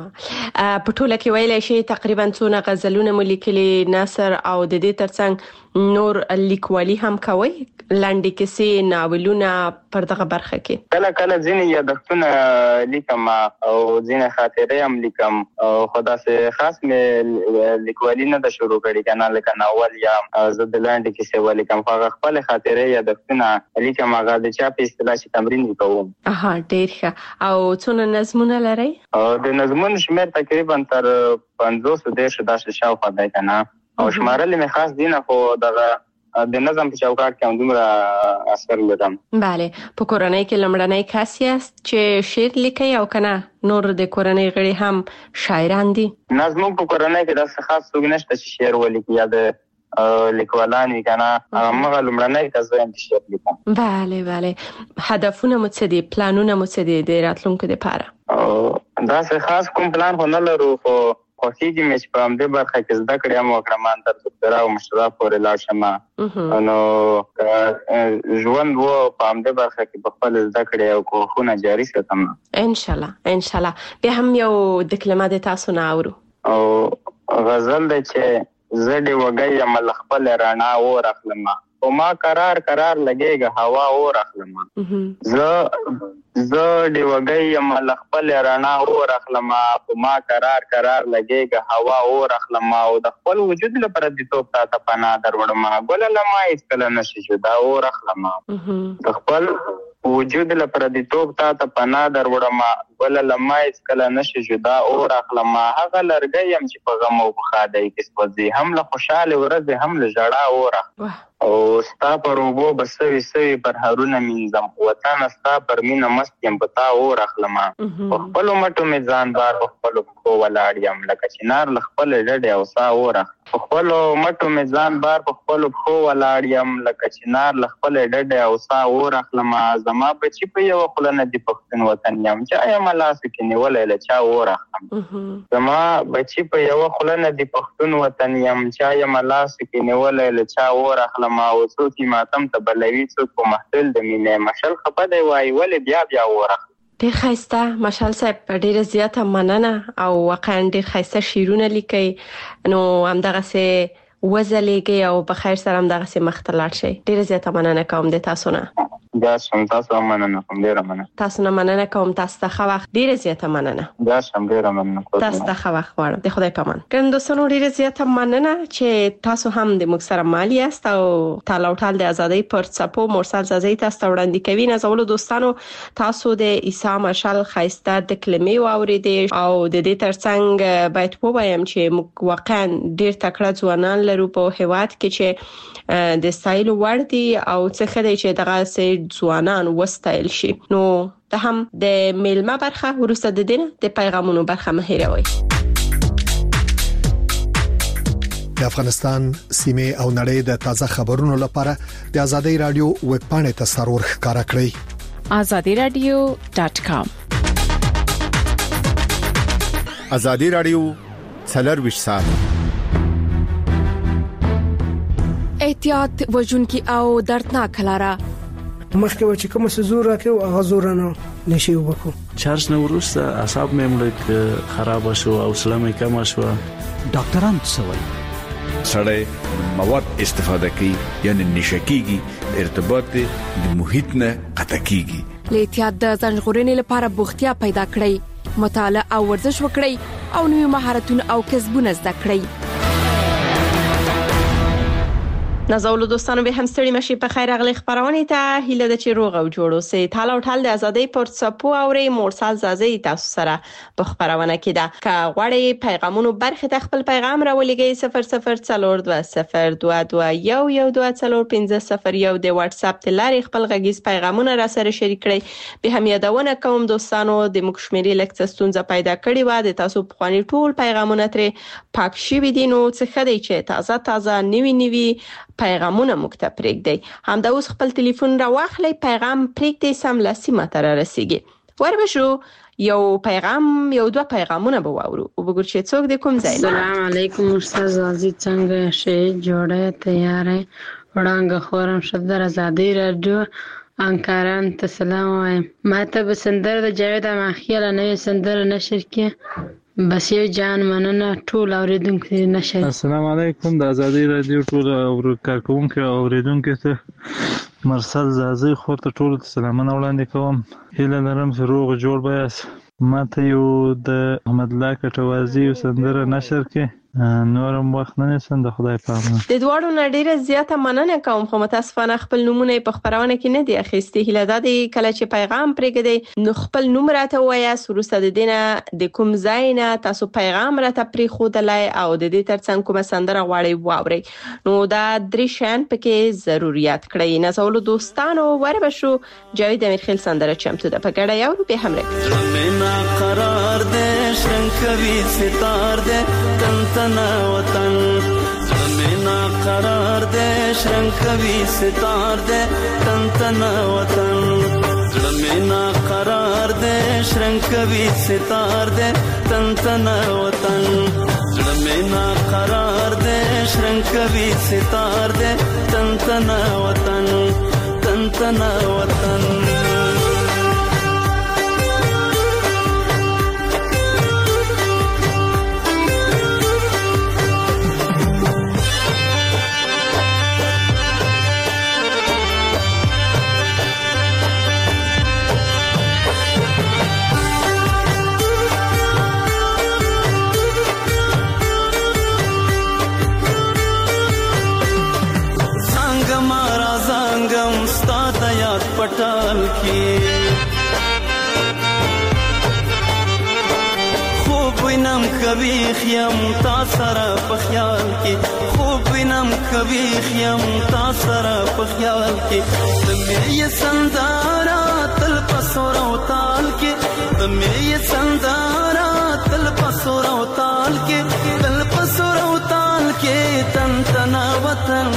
اها په ټوله کې ویلی شي تقریبا څونه غزلونه مو لیکلي نثر او د دې ترڅنګ نور لیکوالي هم کوئ لنډې کیسې ناولونه پر دغه برخه کې؟ کله کله ځینې یادښتونه لیکم او ځینې خاطرې هم لیکم خو داسې خاص مې لیکوالي نه ده شروع کړې که نه لکه ناول یا زه د لنډې کیسې ولیکم خو هغه خپلې خاطرې یادښتونه لیکم هغه د چا په اصطلاح چې تمرین یې کوم. اها ډېر ښه. او څونه نظمونه لرئ؟ د نظمونو شمېر تقریبا تر پنځوسو دېرشو داسې شاوخوا دی که نه او شمارل مې خاص دي نه خو دغه د نظم په چوکاټ کې هم دومره اثر لرم. بله. په کورنۍ کې لومړنی کس یاست چې شعر لیکي او که نه نور د کورنۍ غړي هم شاعران دي؟ نه زموږ په کورنۍ کې داسې خاص څوک نشته چې شعر ولیکي یا د لیکوالان وي کنه هغه لومړنی کس وایم چې شعر لیکم. بله بله. هدفونه مو څه دي؟ پلانونه مو څه دي د راتلونکو لپاره؟ داسې خاص کوم پلان خو نه لرو، خو خوښیږي مې چې په همدې برخه کې زده کړې هم وکړم، ان تر دکترا او مشرا پورې لاړ شم. نو ژوند و په همدې برخه کې په خپل زده کړې او کوښښونه جاري ساتم ان شاء الله ان شاء الله. بیا هم یو د کلمه د تاسو نه اورو او غزل دی چې زه دې وږی یم له خپل رڼا اور اخلم، او ما قرار قرار لګېږه هوا اور اخلم. زه زه دې وږی یم له خپل رڼا اور اخلم، او ما قرار قرار لګېږه هوا اور اخلم. او د خپل وجود لپاره دې توپ تا ته پناه دروړم، ګله له ما هېڅکله نشي جدا اور اخلم. د خپل وجود لپاره دې توپ تا ته پناه دروړم، ګله له ما هېڅکله نشي جدا اور اخلم. هغه لرګی یم چې په غم او په ښادۍ کې سوځي، هم له خوشحالې ورځې هم له ژړا اور اخلم. او ستا پر اوبو به سوي سوي پرهرونه مینځم، وطنه ستا پر مینه مست یم په تا اور اخلم. په خپلو مټو مې ځان بار په خپلو پښو ولاړ یم، لکه چنار له خپلې ډډې او سا اور اخلم. په خپلو مټو مې ځان بار په خپلو پښو ولاړ یم، لکه چنار له خپلې ډډې او سا اور اخلم. زما بچي په یوه خوله نه دي پښتون وطن یم، چا یم لاسو کې نیولی له چا اور اخلم. زما بچي په یوه خوله نه دي پښتون وطن یم، چا یم لاسو کې نیولی له چا اور اخلم. او څوک یې ماتم ته بلوي، څوک په محفل د مینې مشل خفه دی وایي ولې بیا بیا اور اخلم. ډېر ښایسته مشال صاحب، ډېره زیاته مننه او واقعا ډېر ښایسته شعرونه لیکئ. نو همدغسې وځلیږئ او په خیر سره همدغسې مخته لاړ شئ. ډېره زیاته مننه کوم د تاسو نه. دا شم تاسو هم مننه کوم، ډېره مننه. تاسو نه مننه کوم، تاسو ته ښه وخت. ډېره زیاته مننه. دا شم ډېره مننه کوم، تاسو ته ښه وخت غواړم. د خدای پامان. ګرانو دوستانو ډېره زیاته مننه چې تاسو هم د موږ سره مال یاست او تال او ټال د ازادۍ پر څپو مرسل زازۍ تاسو ته وړاندې کوي. نازولو دوستانو، تاسو د عیسی مشال ښایسته د کلمې واورېدې او د دې ترڅنګ باید ووایم چې موږ واقعا ډېر تکړه ځوانان لرو په هېواد کې چې د ستایلو وړ دي او څه ښه دی چې دغسې ځوانان وستایل شي. نو ته هم د میلمه برخه وروسته د دې نه د پیغامونو برخه مه هېروئ. د افغانستان سیمه او نړۍ د تازه خبرونو لپاره د ازادۍ رادیو ویب پاڼې ته سرور ښکارا کړئ azadi radio dot com. ازادي رادیو څلرویشت ساعت احتیاط وژونکي او دردناک لاره مخکې و چې کوم څه زور راکې او هغه زور نه نشي وکړو. چارج نه ورسته اعصاب مې ملک خراب شو او سلامي کم شو. ډاکټران څه وایي؟ سړی مواد استفاده کوي یعنی نشکیږي، ارتباط د محیط نه قطع کیږي. له احتیاط د ځنغورنې لپاره بوختیا پیدا کړئ، مطالعه او ورزش وکړئ او نوې مهارتونه او کسبونه زده کړئ. نازولو دوستانو، به هم ستړي مشي. په خیر اغلی خبرونه ته هیله ده چې روغ او جوړ اوسئ. تال او ټال د ازادۍ پر څپو اوري مرسل زازۍ تاسو سره په خبرونه کې ده. که غواړئ پیغامونو برخه ته خپل پیغام راولېږئ صفر صفر څلور دوه صفر دوه دوه یو یو دوه څلور پنځه صفر یو د واتس اپ د لارې خپل غږیز پیغامونه را سره شریک کړئ. به هم یادونه کوم دوستانو، د موږ شمیرې لکه ستونزه پیدا کړې و، د تاسو پخوانی ټول پیغامونه ترې پاک شوي دي. نو څه ښه دی چې تازه تازه نوي نوي پیغامونه موږ ته پرېږدئ. همدا اوس خپل ټلیفون را واخلئ، پیغام پرېږدئ، سملاسي ماته را رسیږي. وربشو یو پیغام یو دوه پیغامونه به واورو. وګورئ چې څوک د کوم ځای. السلام علیکم استاد عزیز، څنګه شې؟ جوړه تیارې وړاندې خورم شدر ازادي رادیو انکاران ته سلام وایم. ماته به سندره د جاوید ماخیل نوې سندره نشر کې بس یو جان مننه ټول اوریدونکو نشر. السلام علیکم د ازادي رادیو ټول اورکارکونکو اوریدونکو ته مرسل زازي خو ته ټول سلامونه وړاندې کوم. هیله لرم چې روغ جوړ بیاس. ماته یو د احمد الله کټوازی سندره نشر کې نورم وخت نه نسند. خدای پامه. د دوړو نډیره زیاته مننه کوم، خو متاسفانه خپل نمونه په خبرونه کې نه دی اخیستي. هیله ده کله چې پیغام پرېږدئ نو خپل نوم راته ووایاست، وروسته د دې نه د کوم ځای نه تاسو پیغام راته پرېښودلی او د دې ترڅنګ کومه سندره غواړئ واورئ. نو دا درې شیان پکې ضرورت کړئ. نازولو دوستانو، وربشو جاوید امیرخیل سندره چمتو ده، په ګډه یو به هم قرار دے شنکوی ستار دے تن تنا وطن زمینا قرار دے شرنگ کوي ستار دے تن تن وطن زړه مې نا قرار دے شرنگ کوي ستار دے تن تن وطن زړه مې نا قرار دے شرنگ کوي ستار دے تن تن وطن تن تن وطن पटाल की خوب وینم کبھی خیم تا سره په خیال کې خوب وینم کبھی خیم تا سره په خیال کې تمې یې سندارا تل پسور او تال کې تمې یې سندارا تل پسور او تال کې تل پسور او تال کې تن تنا وطن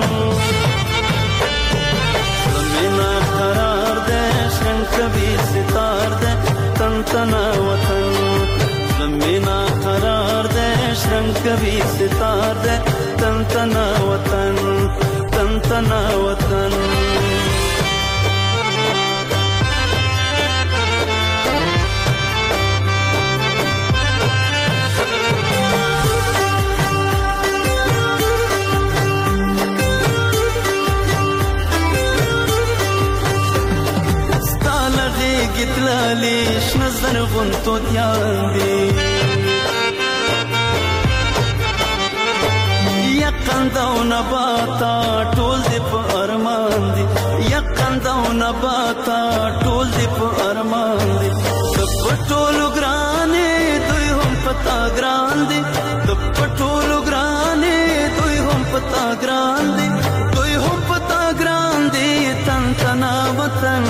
قرار دے شرنگ کبھی ستار دے تن تنا وطن زمینا قرار دے شرنگ کبھی ستار دے تن تنا وطن تن تنا وطن گتلالیش نظر غنتو دیان دی یقن دو نباتا ټول دی په ارمان دی یقن دو نباتا ټول دی په ارمان دی د پټولو ګرانې دوی هم پتا ګران دی د پټولو ګرانې دوی هم پتا ګران دی دوی هم پتا ګران دی تن تنا وطن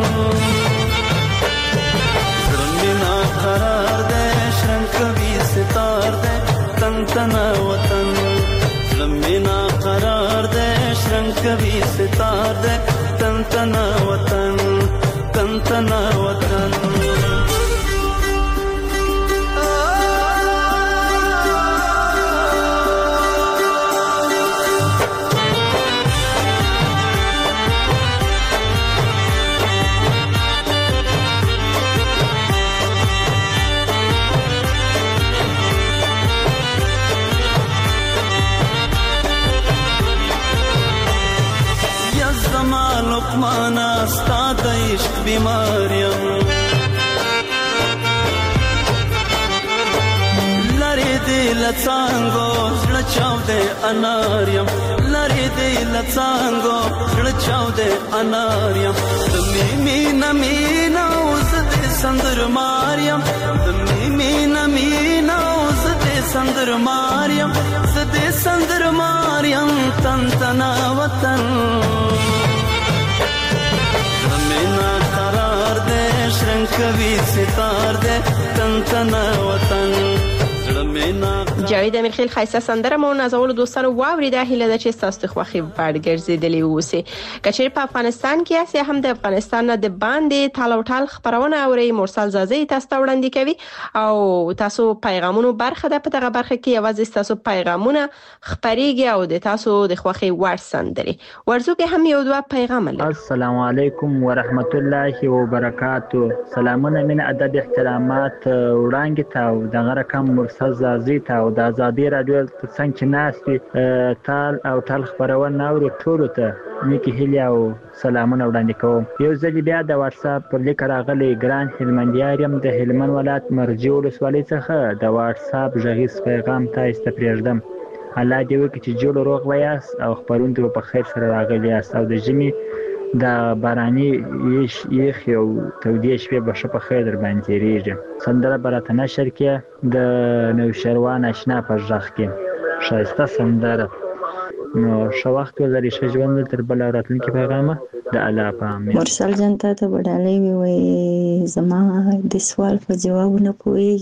قرار دے شرنگ کبھی ستار دے تن تنا وطن زمینا قرار دے شرنگ کبھی ستار دے تن تنا وطن تن تنا وطن لقمانا ستا د عشق بیماریم لری دی لڅانګو زړه چاو دې اناریم لری دی لڅانګو زړه چاو دې اناریم د میمی نمینا اوس دې سندر ماریم د میمی نمینا اوس دې سندر ماریم زدې سندر ماریم تن تنا وطن زمینا قرار دے شرنگ کبھی ستار دے تن تنا وطن جاوید امیرخیل خیسته سندره مو نازولو دوستانو واوریده هیله ده چې تاسو ته خوخي وړ ګرځیدلی اوسئ کچیر په افغانستان کې اسیا هم د افغانستان نه د باندې تالو ټال خبرونه اوري مرسل زازي تاسو ته وړاندې کوي او تاسو پیغامونو برخه ده په دغه برخه کې یوازې تاسو پیغامونه خبريږي او د تاسو د خوخي وړ سندري ورزو کې هم یو دوه پیغام لري السلام علیکم ورحمت الله وبرکاتو سلامونه من ادب احترامات وړاندې تاو دغه رقم مرسل زازي تاو د ازادي رادیو څنګه ناشتي تال او تل خبرونه اورو ټولو ته نیکی هیله او سلامونه وړاندې کوم یو ځل بیا د واتس اپ پر لیک راغلي ګران هلمندیاریم د هلمند ولایت مرجع ولسوالۍ څخه د واتس اپ غږیز پیغام تاسو ته پرېږدم الله دې وکړي چې جوړ روغ ویاست او خبرونه په خیر سره راغلي یاست او د ژمي د باراني یش یخ یو تودې شپې به شپه خیر در باندې تیریږي سندره براته نشر کې د نوشروان آشنا پر ځخ کې شایسته سندره نو شو وخت ولري شجوند تر بل راتلونکي پیغامه د الله پام مرسل جنتا ته وډالې وي زما د سوال په جواب نه پويږي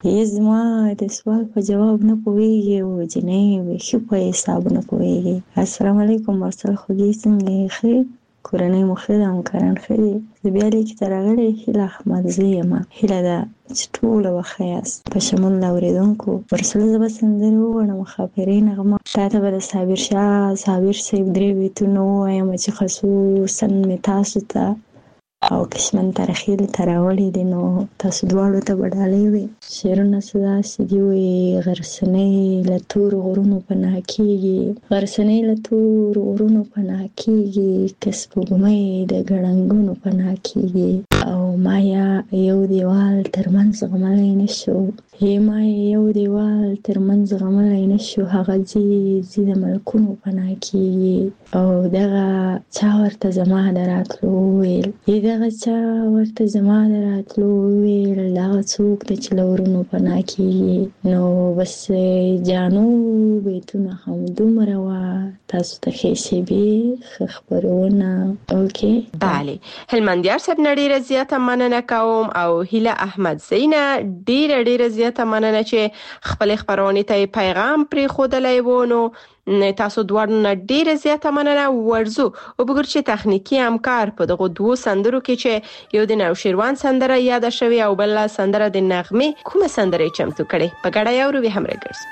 یې زما د سوال په جواب نه پوهیږي او جنې بیخي په حساب نه پوهیږي. السلام علیکم مرسل خوږی څنګه یې؟ ښه کورنۍ مو ښه ده؟ همکاران ښه دي؟ زه بیا لیکې ته راغلی هیله احمدزی یم. هیله ده چې ټوله به ښه یاست. په شمول د اورېدونکو مرسل زه به سندرې وغواړم. ښاپیرۍ نغمه تا ته به د صابر شاه صابر صاحب درې بیتونه ووایم چې خصوصا مې تاسو ته او کشمن ترخیل ته راوړي دي، نو تاسو دواړو ته به ډالۍ وي. شعرونه څه داسې دي وایي: غرڅنۍ له تورو غرونو پناه کېږي، غرڅنۍ له تورو غرونو پناه کېږي، که سپوږمۍ د ګړنګونو پناه کېږي، او ما یا یو دیوال ترمنځ زغملی نه شو، هی ما یو دیوال ترمنځ زغملی نه شو، هغه ځي ځي د ملکونو پناه کېږي، او دغه چا ورته زما د راتلو وویل، دغه چا ورته زما د راتلو وویل، دغه څوک دی چې له ورونو پناه کېږي. نو بس جانو بیتونه همدومره وه. تاسو ته ښې شیبې، ښه خپرونه. اوکې بله، هلمندیار صاحب نه ډېره زیاته مننه کوم او هیله احمدزی نه ډېره ډېره زیاته مننه چې خپلې خپرونې ته یې پیغام پرېښودلی و. نو تاسو دواړو نه ډېره زیاته مننه. ورځو وګورو چې تخنیکي همکار په دغو دوو سندرو کې چې یو د نوشیروان سندره یاده شوې او بل سندره د نغمې کومه سندره یې چمتو کړې، په ګډه یې اورو. هم راګرځو.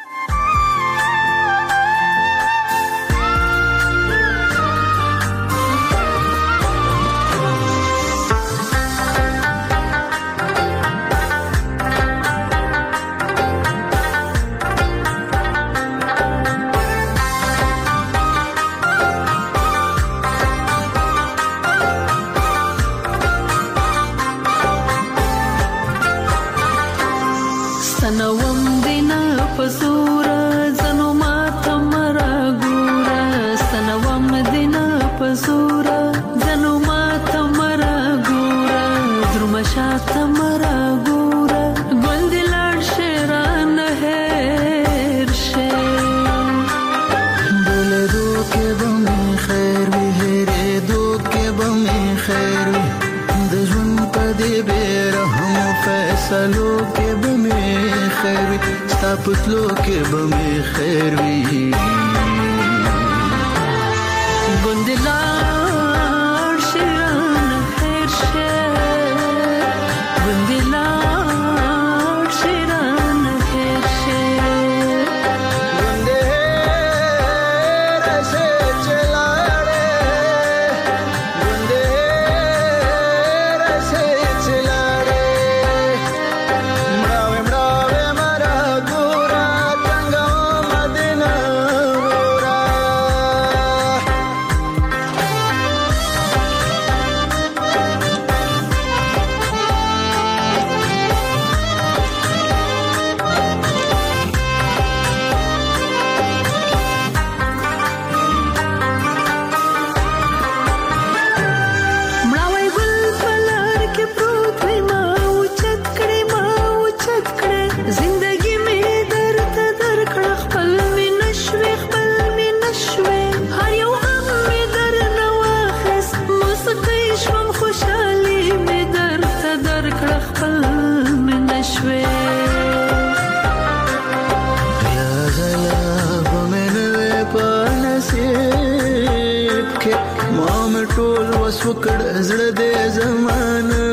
پتلو کې به مې خیر وي، ګوندلار شیران خیر شه، ګوندلار شیران خیر شه، ګوندې راسه چلاړې، ګوندې راسه چلاړې، مړاوې مړاوې مرا وکړ زړه دې زمانه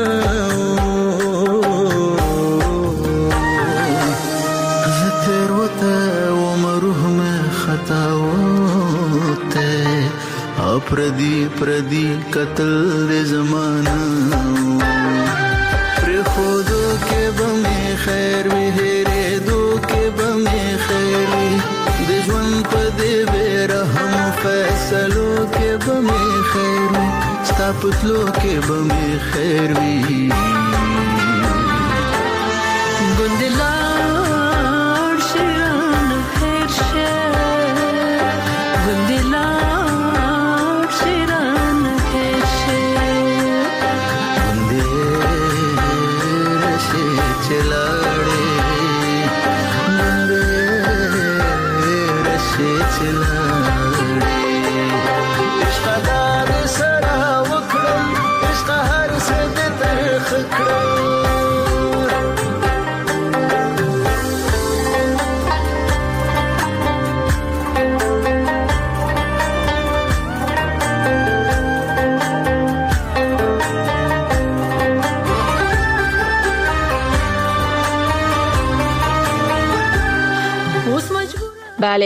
زه تیر وته عمره مې خطا وته پردي پردي قتل دې زمانه پر خودو کې به مې خیر وي هېرې دو کې به مې خیر وي د ژوند په دې بې رحم فیصلو کې به مې خیر وي ستا پتلو کې به مې خیر وي ګوندلار شیران خیر شه ګوندلار شیران خیر شه ګوندې راشي چلاړې ګوندې راشي چلاړې عشق سره وکړم عشق هر څه دې ترخ کړم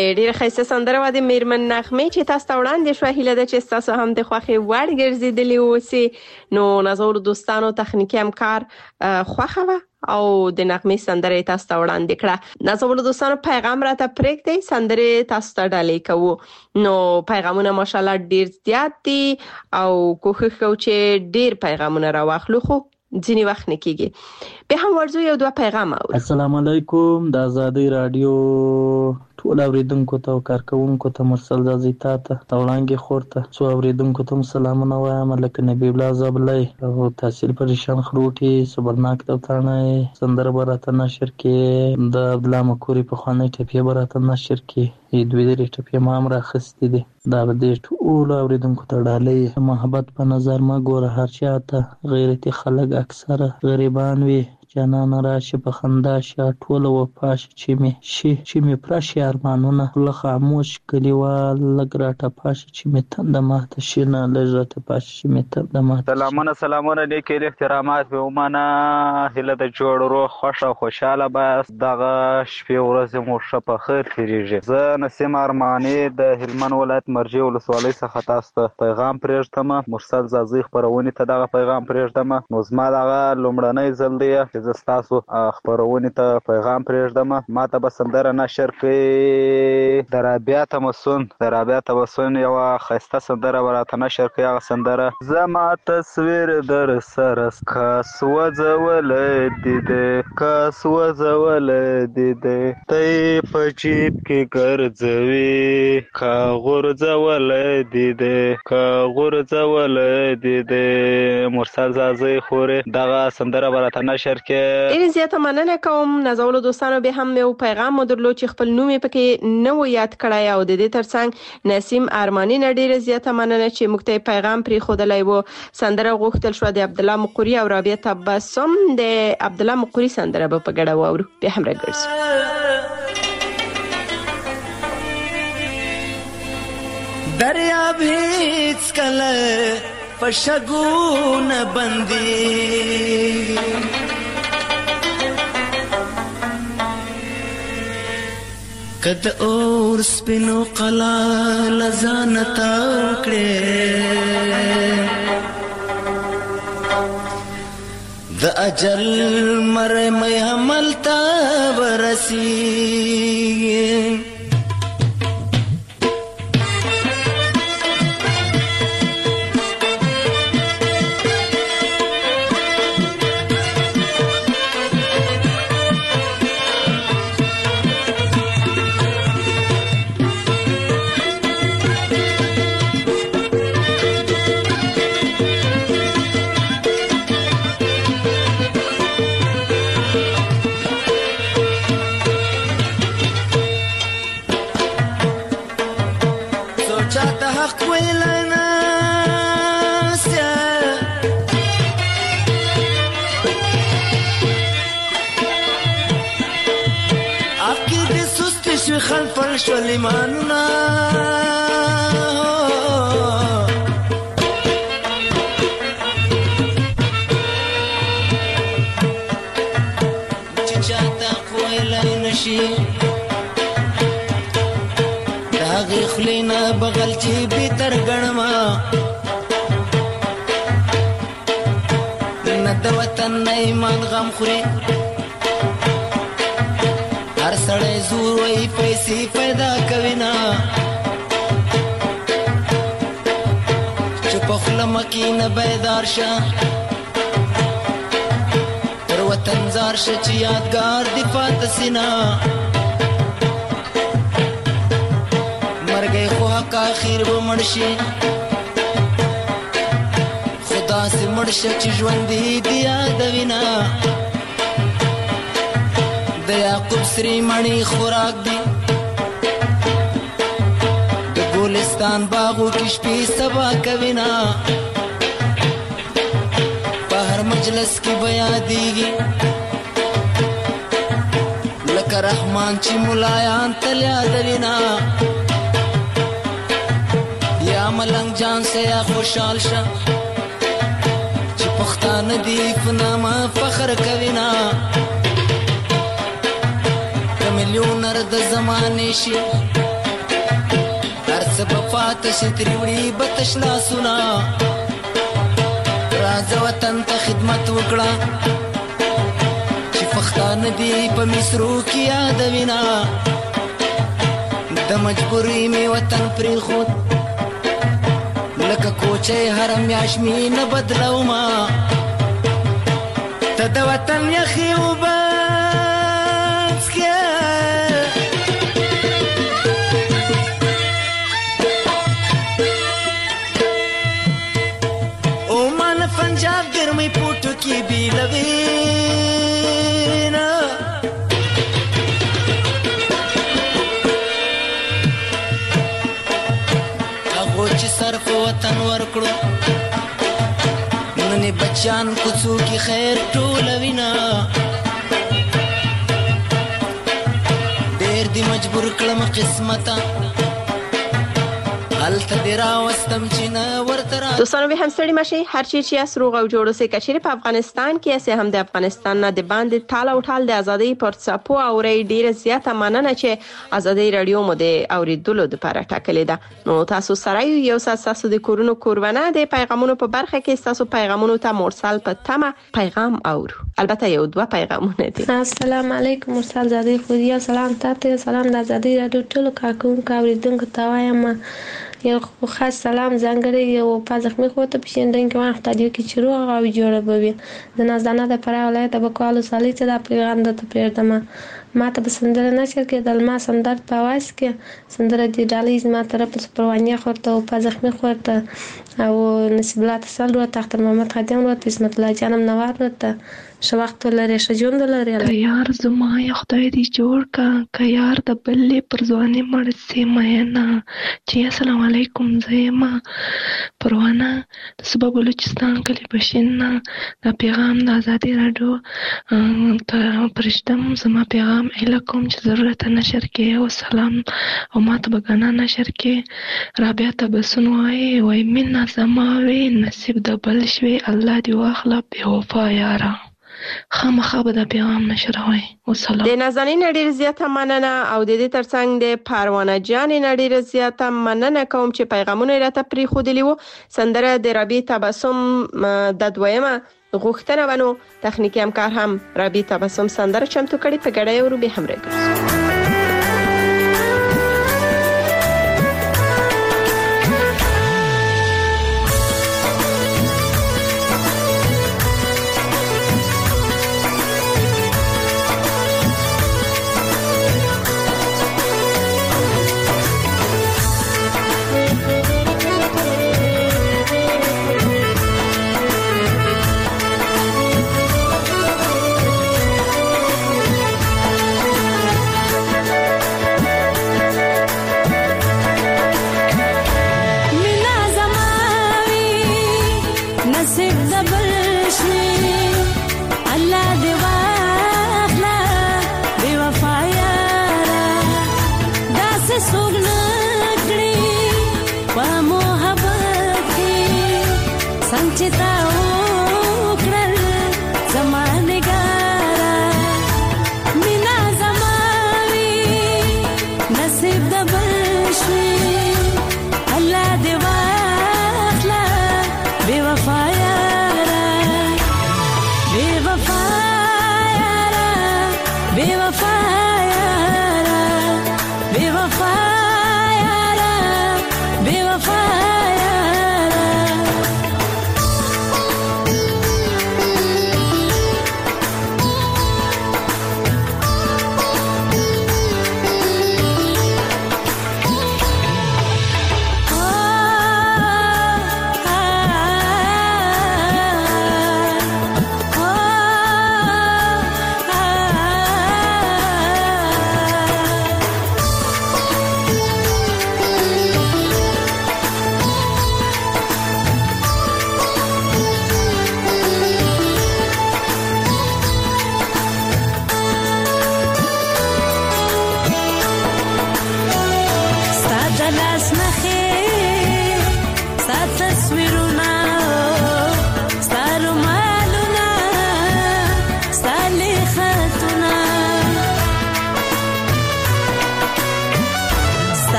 ډیره ښایسته سندره وه د میرمن نغمې چې تاسو ته وړاندې شوه. هیله ده چې ستاسو هم د خوښې وړ ګرځېدلې اوسي. نو نازولو دوستانو تخنیکي همکار خوښه وه او د نغمې سندره تاسو ته وړاندې کړه. نازولو دوستانو پیغام راته پرېږدئ، سندرې تاسو ته ډالۍ کوو. نو پیغامونه ماشاءالله ډیر زیات دي او کوښښ کوو چې ډیر پیغامونه راواخلو، خو ځینې وخت نه کېږي. به هم ورځو یو دوه پیغام اورو. السلام علیکم. د آزادۍ رادیو ټول اوریدونکو ته او کارکونکو ته مرسل زازي تا ته او وړانګې خور ته څو اوریدونکو ته سلامونه وایم. لکه نبی الله زابلای او تحصیل پریشان خروټي صبرناک ته تانه سندره براته نشر کې د عبد الله مکوري په خوانې ټپې براته نشر کې دوی درې ټپې ما هم راخستې دي. دا به دې ټول اوریدونکو ته ډالۍ محبت په نظر ما ګوره هر چاته غیرتي خلک اکثره غریبان وي جانان راشي په خندا شي ټوله وفاش چې می شي چې می پرشي ارمانونه له خاموش کلیوال لګ راټه پاش چې می تند ماته شي نه لږ راټه پاش چې می تند ماته. سلامونه سلامونه نیک احترامات به ومنه. هله د جوړ روح خوشا خوشاله باس دغه شپې ورځې مو ښه په خیر تیریږي. زه نسیم ارماني د هلمند ولایت مرجع ولسوالۍ څخه تاسو ته پیغام پرېږدم. مرسل زازي خبرونې ته دغه پیغام پرېږدم. نو زما دغه لومړنی ځل دی زه ستاسو خبرونې ته پیغام پرېږدم. ما ته به سندره نشر کړي د رابعه تمسون د رابعه تمسون یوه ښایسته سندره به راته نشر کړي. هغه سندره زما تصویر در سره کاس وځولی دی دی کاس وځولی دی دی ته یې په جیب کې ګرځوي کا غورځولی دی دی کا غورځولی دی دی. مرسل زازي خورې دغه سندره به راته نشر کړي. ډیره زیاته مننه کوم. نازولو دوستانو به هم یو پیغام مو درلود چې خپل نوم یې پکې نه و یاد کړی او د دې ترڅنګ نسیم ارماني نه ډیره زیاته مننه چې موږ ته پیغام پرېښودلی و. سندره غوښتل شوه د عبدالله مقوري او رابعه تبسم. د عبدالله مقوري سندره به په ګډه واورو. به هم راګرځو. دریاب هیڅ کله په شګو نه بندي کد اور سپینو قلا لزان تاکړه د اجل مر مې حمل تا ورسی خلفل شلیمانونا چچاتا قویلای نشی داغی خلینا بغل چی بیتر گنما ندوتن نیمان غم خوری هر سړی زور وی پیسې پیدا کوي نه چې په خوله مکې نه بیدار شه تر وطن زار شه چې یادګار دې پاتې سي نه مرګی خو حق اخر به مړ شي خدا سي مړ شه چې ژوندي دې یادوي نه د یعقوب سری مڼي خوراک دی د ګلستان باغو کې شپې سبا کوي نه په هر مجلس کې بیا دیږي لکه رحمان چې ملایان تل یادوي نه یا ملنګ جان سے یا خوشحال شه چې پښتانه دې په نامه فخر کوي نه میلیونر د زمانې شي هر څه په پاتې شي ترې وړي به تش لاسونه راځه وطن ته خدمت وکړه چې پښتانه دي په مصرو کې یادوینه د مجبورۍ مې وطن پرېښود لکه کوچۍ هره میاشت مې نه بدلومه ته د وطن یخې اوبه څښې او ما نه پنجاب ګرمۍ پوټو کې بېلوینه هغو چې سر په وطن ورکړو نن بچیان کوڅو کې خیر ټولوینه ډېر دې مجبور کړم قسمته دوستانو به هم ستړي مشي هر چی چې اس روغ او جوړ اوسې کچېره په افغانستان کې اسه هم د افغانستان نه د باندې تال او ټال د ازادي پر څپو او ری ډیره زیاته مننه چې ازادي رادیو مو د اوریدلو لپاره ټاکلې ده نو تاسو سره یو تاسو د کورونو قربانه د پیغامونو په برخه کې تاسو پیغامونو ته مرسل په تمه پیغام اورو البته یو دوه پیغامونه دي السلام علیکم مرسل زادي خوریا سلام تاسو سلام د ازادي رادیو ټول کارکونکو اوریدونکو ته وایم یو خاص سلام ځانګړی یو په ځخمي خوته پښیندن کې وخت دی چې چروغ او جوړه بوي د نازدانه د پر ولایت د بکوالو سالي چې د پیغام د پیردمه ماته بسندره نشر کې د ما سندر په واس کې سندره د ډالیز ما طرف پروانیا خورته او په ځخمي خورته او نسبلات سل ورته تخت محمد خادم ورته اسمت الله جانم نوار ورته شو وخت لري شجون لري یار زما یا خدای دې جوړ کا که یار د بلې پر ځواني مړ سي مېنا چې السلام علیکم زما پروانه د صوبه بلوچستان کلی بشینا د پیغام د ازادي رادیو ته پرشتم زما پیغام الکم چې ضرورت نشر کې او سلام او ماته بغانا نشر کې رابعه تبسن وای وای مینا زما وی نصیب د بل شوي الله دی واخلا به وفا یارا خامخا به د پیغام نشروي والسلام د نازنین ډیر زیاته مننه او د دې ترڅنګ د پروانه جان ډیر زیاته مننه کوم چې پیغامونه راته پری خودلی وو سندره د ربی تبسم د دویمه غوښتنه ونو تخنیکی همکار هم ربی تبسم سندره چمتو کړي په ګډه ورو به هم راګرځي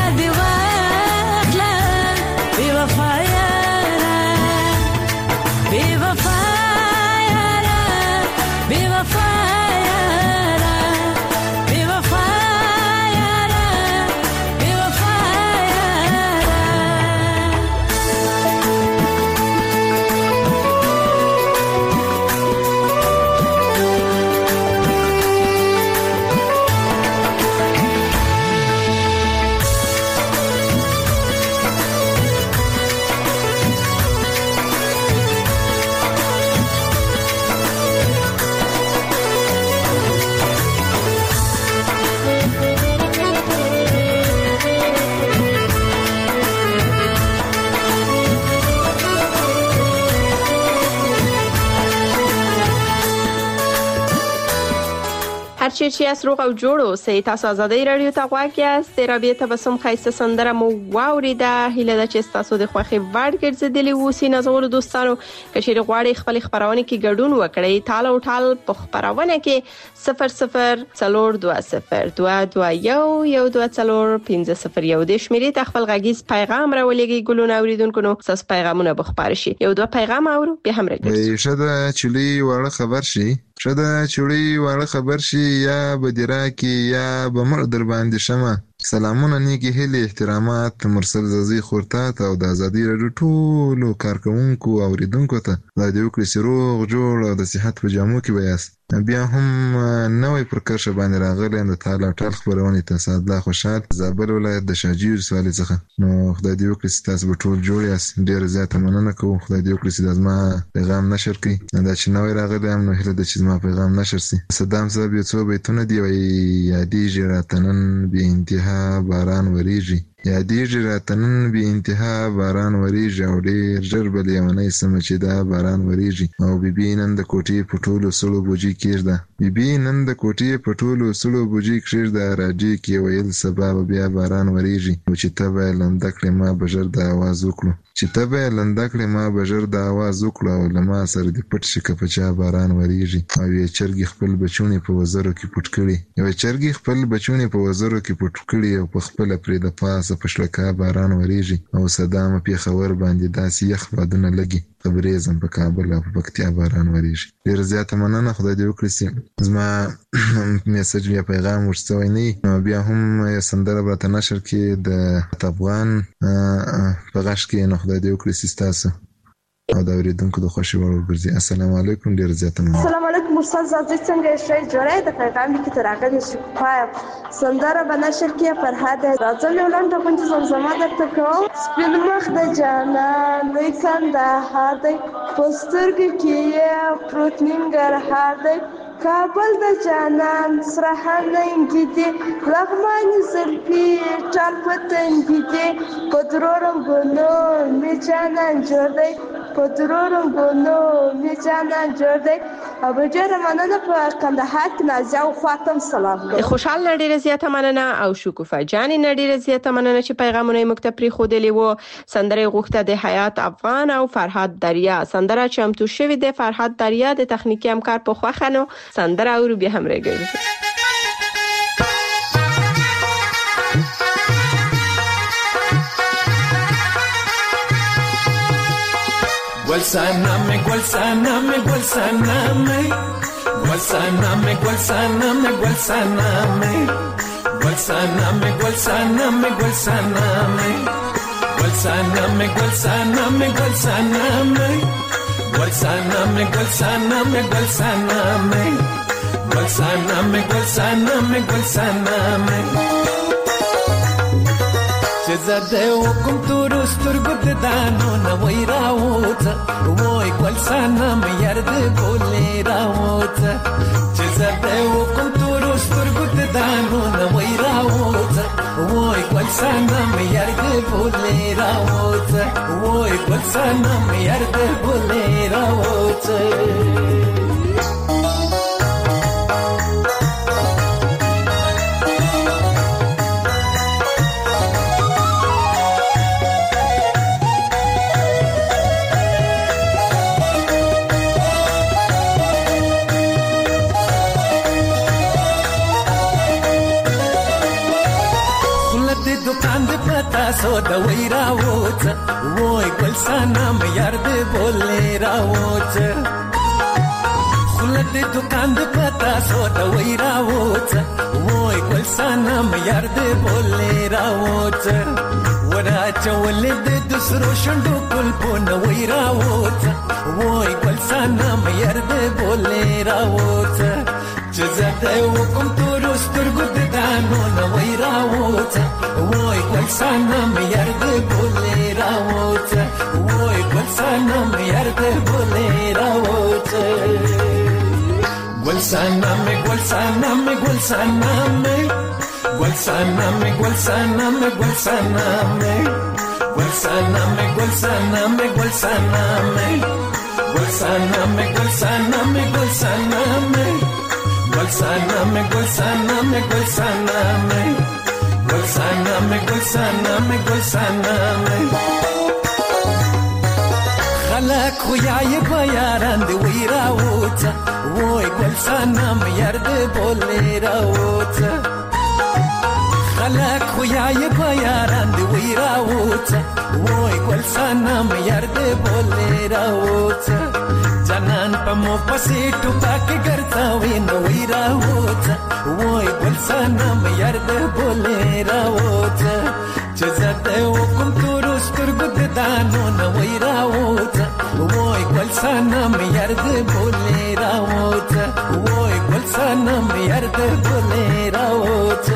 دی واخلا بی وفا یارا بی وفا یارا بی وفا یارا بی وفا یارا بی وفا هر چی چې اس روغ او جوړ اوسئ. تاسو ازادي رادیو ته غواړئ یاست د رابطه تبسم خایسته سندره مو واوریده. هیله ده چې تاسو د خوخي وړ ګرځیدلی وسی نازولو دوستانو کشیر غواړئ خپل خبرونه کې ګډون وکړئ. ټال او ټال په خبرونه کې صفر صفر څلور دوه صفر دوه دوه یو یو دوه څلور پنځه صفر یو د شمیرې ته خپل غږیز پیغام راولېږئ. ګلونه اوریدونکو نو تاسو پیغامونه به خبر شي. یو دوه پیغام اورو به هم راګرځي. شته چلی وړه خبر شي شده چوړی واړه خبر شي یا بدیرا کې یا بمر در باندې شمه. سلامونه نیکی هیله احترامات مرسل زازی خورتات او د ازادي رادیو ټولو کارکونکو او اوریدونکو ته د دې وکړي سروغ جوړ او د صحت په جامو کې بیاست. بیا هم نوې پرکرشه باندې راغلی د تعالی ټال خبرونه ته ساده خوشحال زابل ولایت د شاجیر سوالي څخه. نو خدای دې وکړي چې تاسو به ټول جوړ یاست. ډیر زیاته مننه کوم. خدای دې وکړي چې زما پیغام نشر کړي. دا چې نوې راغلی هم نو هیله ده چې زما پیغام نشر شي. صدام صاحب یو څو بیتونه دی وی یادېږي راتنن به انتها باران وریږي یادېږي راتنن به انتها باران وریږي او ډېر ژر به لیونی سمه چې دا باران وریږي. او بیبي نن د کوټې په ټولو سړو بوجي کېږده بیبي نن د کوټې په ټولو سړو بوجي کېږده راډیو کې ویل سبا به بیا باران وریږي. او چې ته به لنده کړې ما به ژر د اواز وکړو چې ته به لنده کړې ما به ژر د اواز وکړو او له ما سره دې پټ شي که په چا باران وریږي. او یې چرګې خپل بچوڼې په وزرو کې پټ کړي یوې چرګې خپل بچوڼې په وزرو کې پټ کړي او په خپله پرې د پاسه په شلکا باران وریږي. او صدامه پېښور باندې داسې یخ بادونه لګي تبریزم په کابل او په پکتیا باران وریږي. ډېره زیاته مننه. خدای دې وکړي چې زما میسج یا پیغام ورسوی نه نو بیا هم یو سندره به راته نشر کړي د افغان په غږ کې. نو خدای دې وکړي چې تاسو او د اوریدونکو د خوښي وړ وګرځي. السلام علیکم. ډېر زیاته مننه. السلام علیکم استاد زازي څنګه شئ؟ جوړه د پیغام کې تراغلي شپه سندره به نشر کې فرهاد راځم ولنده کوم زمزمه درته کوم. سپین مخ د جانان لوی کندهار دی پسترګ کې پروت ننګرهار دی کابل د جانان سره هننګ دي لغمان زلفي ټال پتنګ دي پدرو رنگونو می جانان جوړ دی پدرو رنگونو می جانان جوړ دی. او بجره مننه په کندهار کې نازیا او فاطم سلام کوم. خوشحال نډیره زیاته مننه او شکوفه جان نډیره زیاته مننه چې پیغامونه مکتب پری خو دلی وو. سندره غوښته د حیات افغان او فرهاد دریا. سندره چمتو شوی د فرهاد دریا د تخنیکی همکار په خوخنو سندره او بیا هم راګرځي. Gol saname, gol saname, gol saname, gol saname, gol saname, gol saname, gol saname, gol saname, gol saname, gol saname, gol saname, gol saname, gol saname, gol saname, gol saname, gol saname, gol saname, gol saname. چې زده وکم تور سترګو د دانو نه وای راوته وای ګل سنم یار دې بولې راوته چې زده وکم تور سترګو د دانو نه وای راوته وای ګل سنم یار دې بولې راوته وای ګل سنم یار دې بولې راوته. پتا سو د ویرا ووت وای ګل سنم یار دې بولې راووت خلد دکان د پتا سو د ویرا ووت وای ګل سنم یار دې بولې راووت ورا چولې د دسرو شندو کل په ویرا ووت وای ګل سنم یار دې بولې راووت چې زه وکم تور سترګو د دانو نو ویرا ووت وای ګل سنم یار دې بولې راووت وای ګل سنم یار دې بولې راووت ګل سنم ګل سنم ګل سنم ګل سنم ګل سنم ګل سنم ګل سنم ګل سنم ګل سنم ګل سنم ګل سنم ګل سنم ګل سنم ګل سنم ګل سنم ګل سنم ګل سنم ګل سنم خلک خو یې بیاران دی ویرا ووت وای ګل سنم یار دې بولې راووت خلک خو یې بیاران دی ویرا ووت وای ګل سنم یار دې بولې راووت جنان په مو پسې ټوپک ګرځاوي نو ویرا ووت وای ګل سنم یار دې بولې راووت چې زه دې وکم تور سترګو د دانو نو ویرا ووت وای ګل سنم یار دې بولې راووت وای ګل سنم یار دې بولې راووت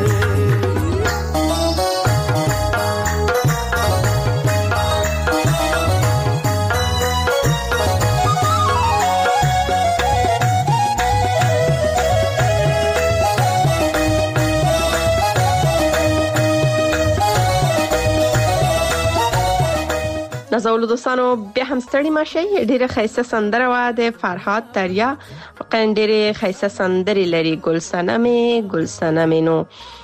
نازولو دوستانو بیا هم ستړي ماشي ډیره خیسه سندره وا د فرهاد دریا قندره خیسه سندري لري ګل سنمې ګل سنمې نو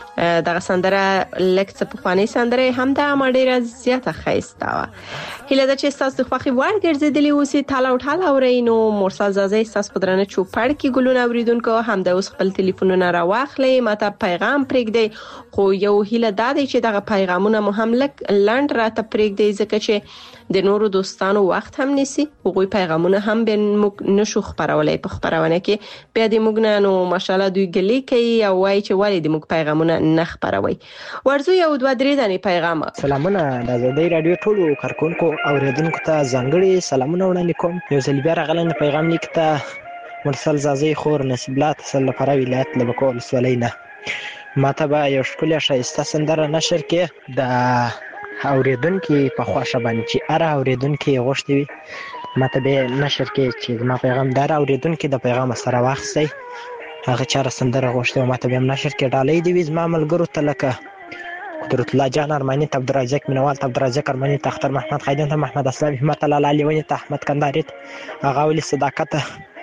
دغه سندره لکه په خواني سندره هم د امړه زیاته خیسته وا هله د چې تاسو خوخي وړ ګرځېدلی اوسې تاله وټاله اورینو مرسل زازي تاسو پدرنه چوپړ کې ګلونه اوریدونکو هم د اوس خپل ټلیفونونه راواخلې ماته پیغام پرېږدي خو یو هله د دې چې دغه پیغامونه مهم لک لاند راته پرېږدي ځکه چې د نورو دوستانو وخت هم نسی هغوی پیغامونه هم به موږ نشو خبرولای په خبرونه کې بیا د موږ نه نو ماشاالله دوی ګلی کوي او وایي چې ولې د موږ پیغامونه نه خبروي ورزو یو دوه درې دانې پیغام سلامونه د آزادۍ رادیو ټولو کارکونکو اوریدونکو ته ځانګړي سلامونه وړاندې کوم یو ځل بیا راغلم پیغام لیک ته مرسل زازي خور نصیب الله تسل لپاره ولایت لبکو ولسوالۍ نه ماته به یو ښکلی ښایسته سندره نشر کې د اوریدونکو په خواشه باندې چې اره اوریدونکو غوښتي وي ماته به نشر کې چې ما پیغام دار اوریدونکو د پیغام سره واخستي هغه چاره سندره غوښتي ماته به نشر کې ډالۍ دی زما ملګرو ته لکه قدرت الله جان ارمانی ته عبدالرزاق منوال ته عبدالرزاق ارمانی ته اختر محمد خیدن ته محمد اسلام همت الله علي ونی ته احمد کنداری ته هغه ولي صداقت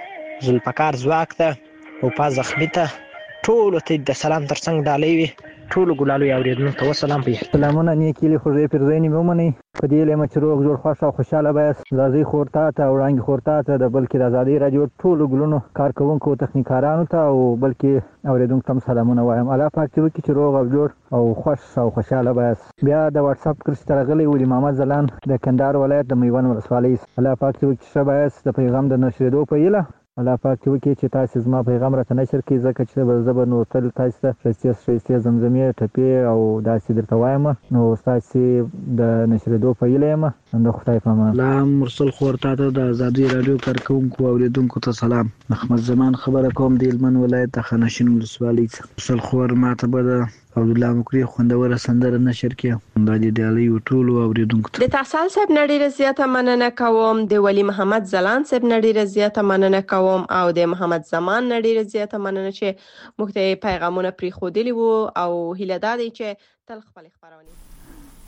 ذوالفقار زواک ته او پاز زخمی ته ټول ته د سلام ترڅنګ ډالۍ وي ټول ګلالو اوریدونکو ته سلام په سلامونه نیکی له خوږې پرځینې مومني په دې لمه چې روغ جوړ خوښ او خوشاله بایس زازي خورتا ته وړاندې خورتا ته د بلکې د آزادۍ رادیو ټول ګلونو کارکونکو تخنیکارانو ته او بلکې اوریدونکو ته سلامونه وایم الله پاک دې وکړي چې روغ او جوړ او خوښ او خوشاله بایس بیا د واتس اپ کرس ترغلي ولي محمد زلان د کندهار ولایت د میوند ولسوالۍ الله پاک دې وکړي چې بایس د پیغام د نشریدو په یله الله پاک دې وکړي چې تاسو زما پیغام راته نشر کړئ ځکه چې زه به نو تل تاسو ته ښایسته ښایسته زمزمې ټپې او داسې درته وایم نو تاسو د نشریدو په هیله یم د خدای په امان. سلام مرسل خورتا ته د آزادۍ رادیو کارکونکو اوریدونکو ته سلام. محمد زمان خبره کوم د هلمند ولایت د خانشین ولسوالۍ مرسل خور ماته به د عبدالله مکری خوندوره سندره نشر کړه د دې ډالۍ ټولو اوریدونکو ته. د تحصیل صاحب نړۍ زیاته مننه کوم، د ولی محمد زلان صاحب نړۍ زیاته مننه کوم او د محمد زمان نړۍ زیاته مننه چې موږ ته پیغامونه پری خودلی وو او هیله ده چې تل خپل خبرونه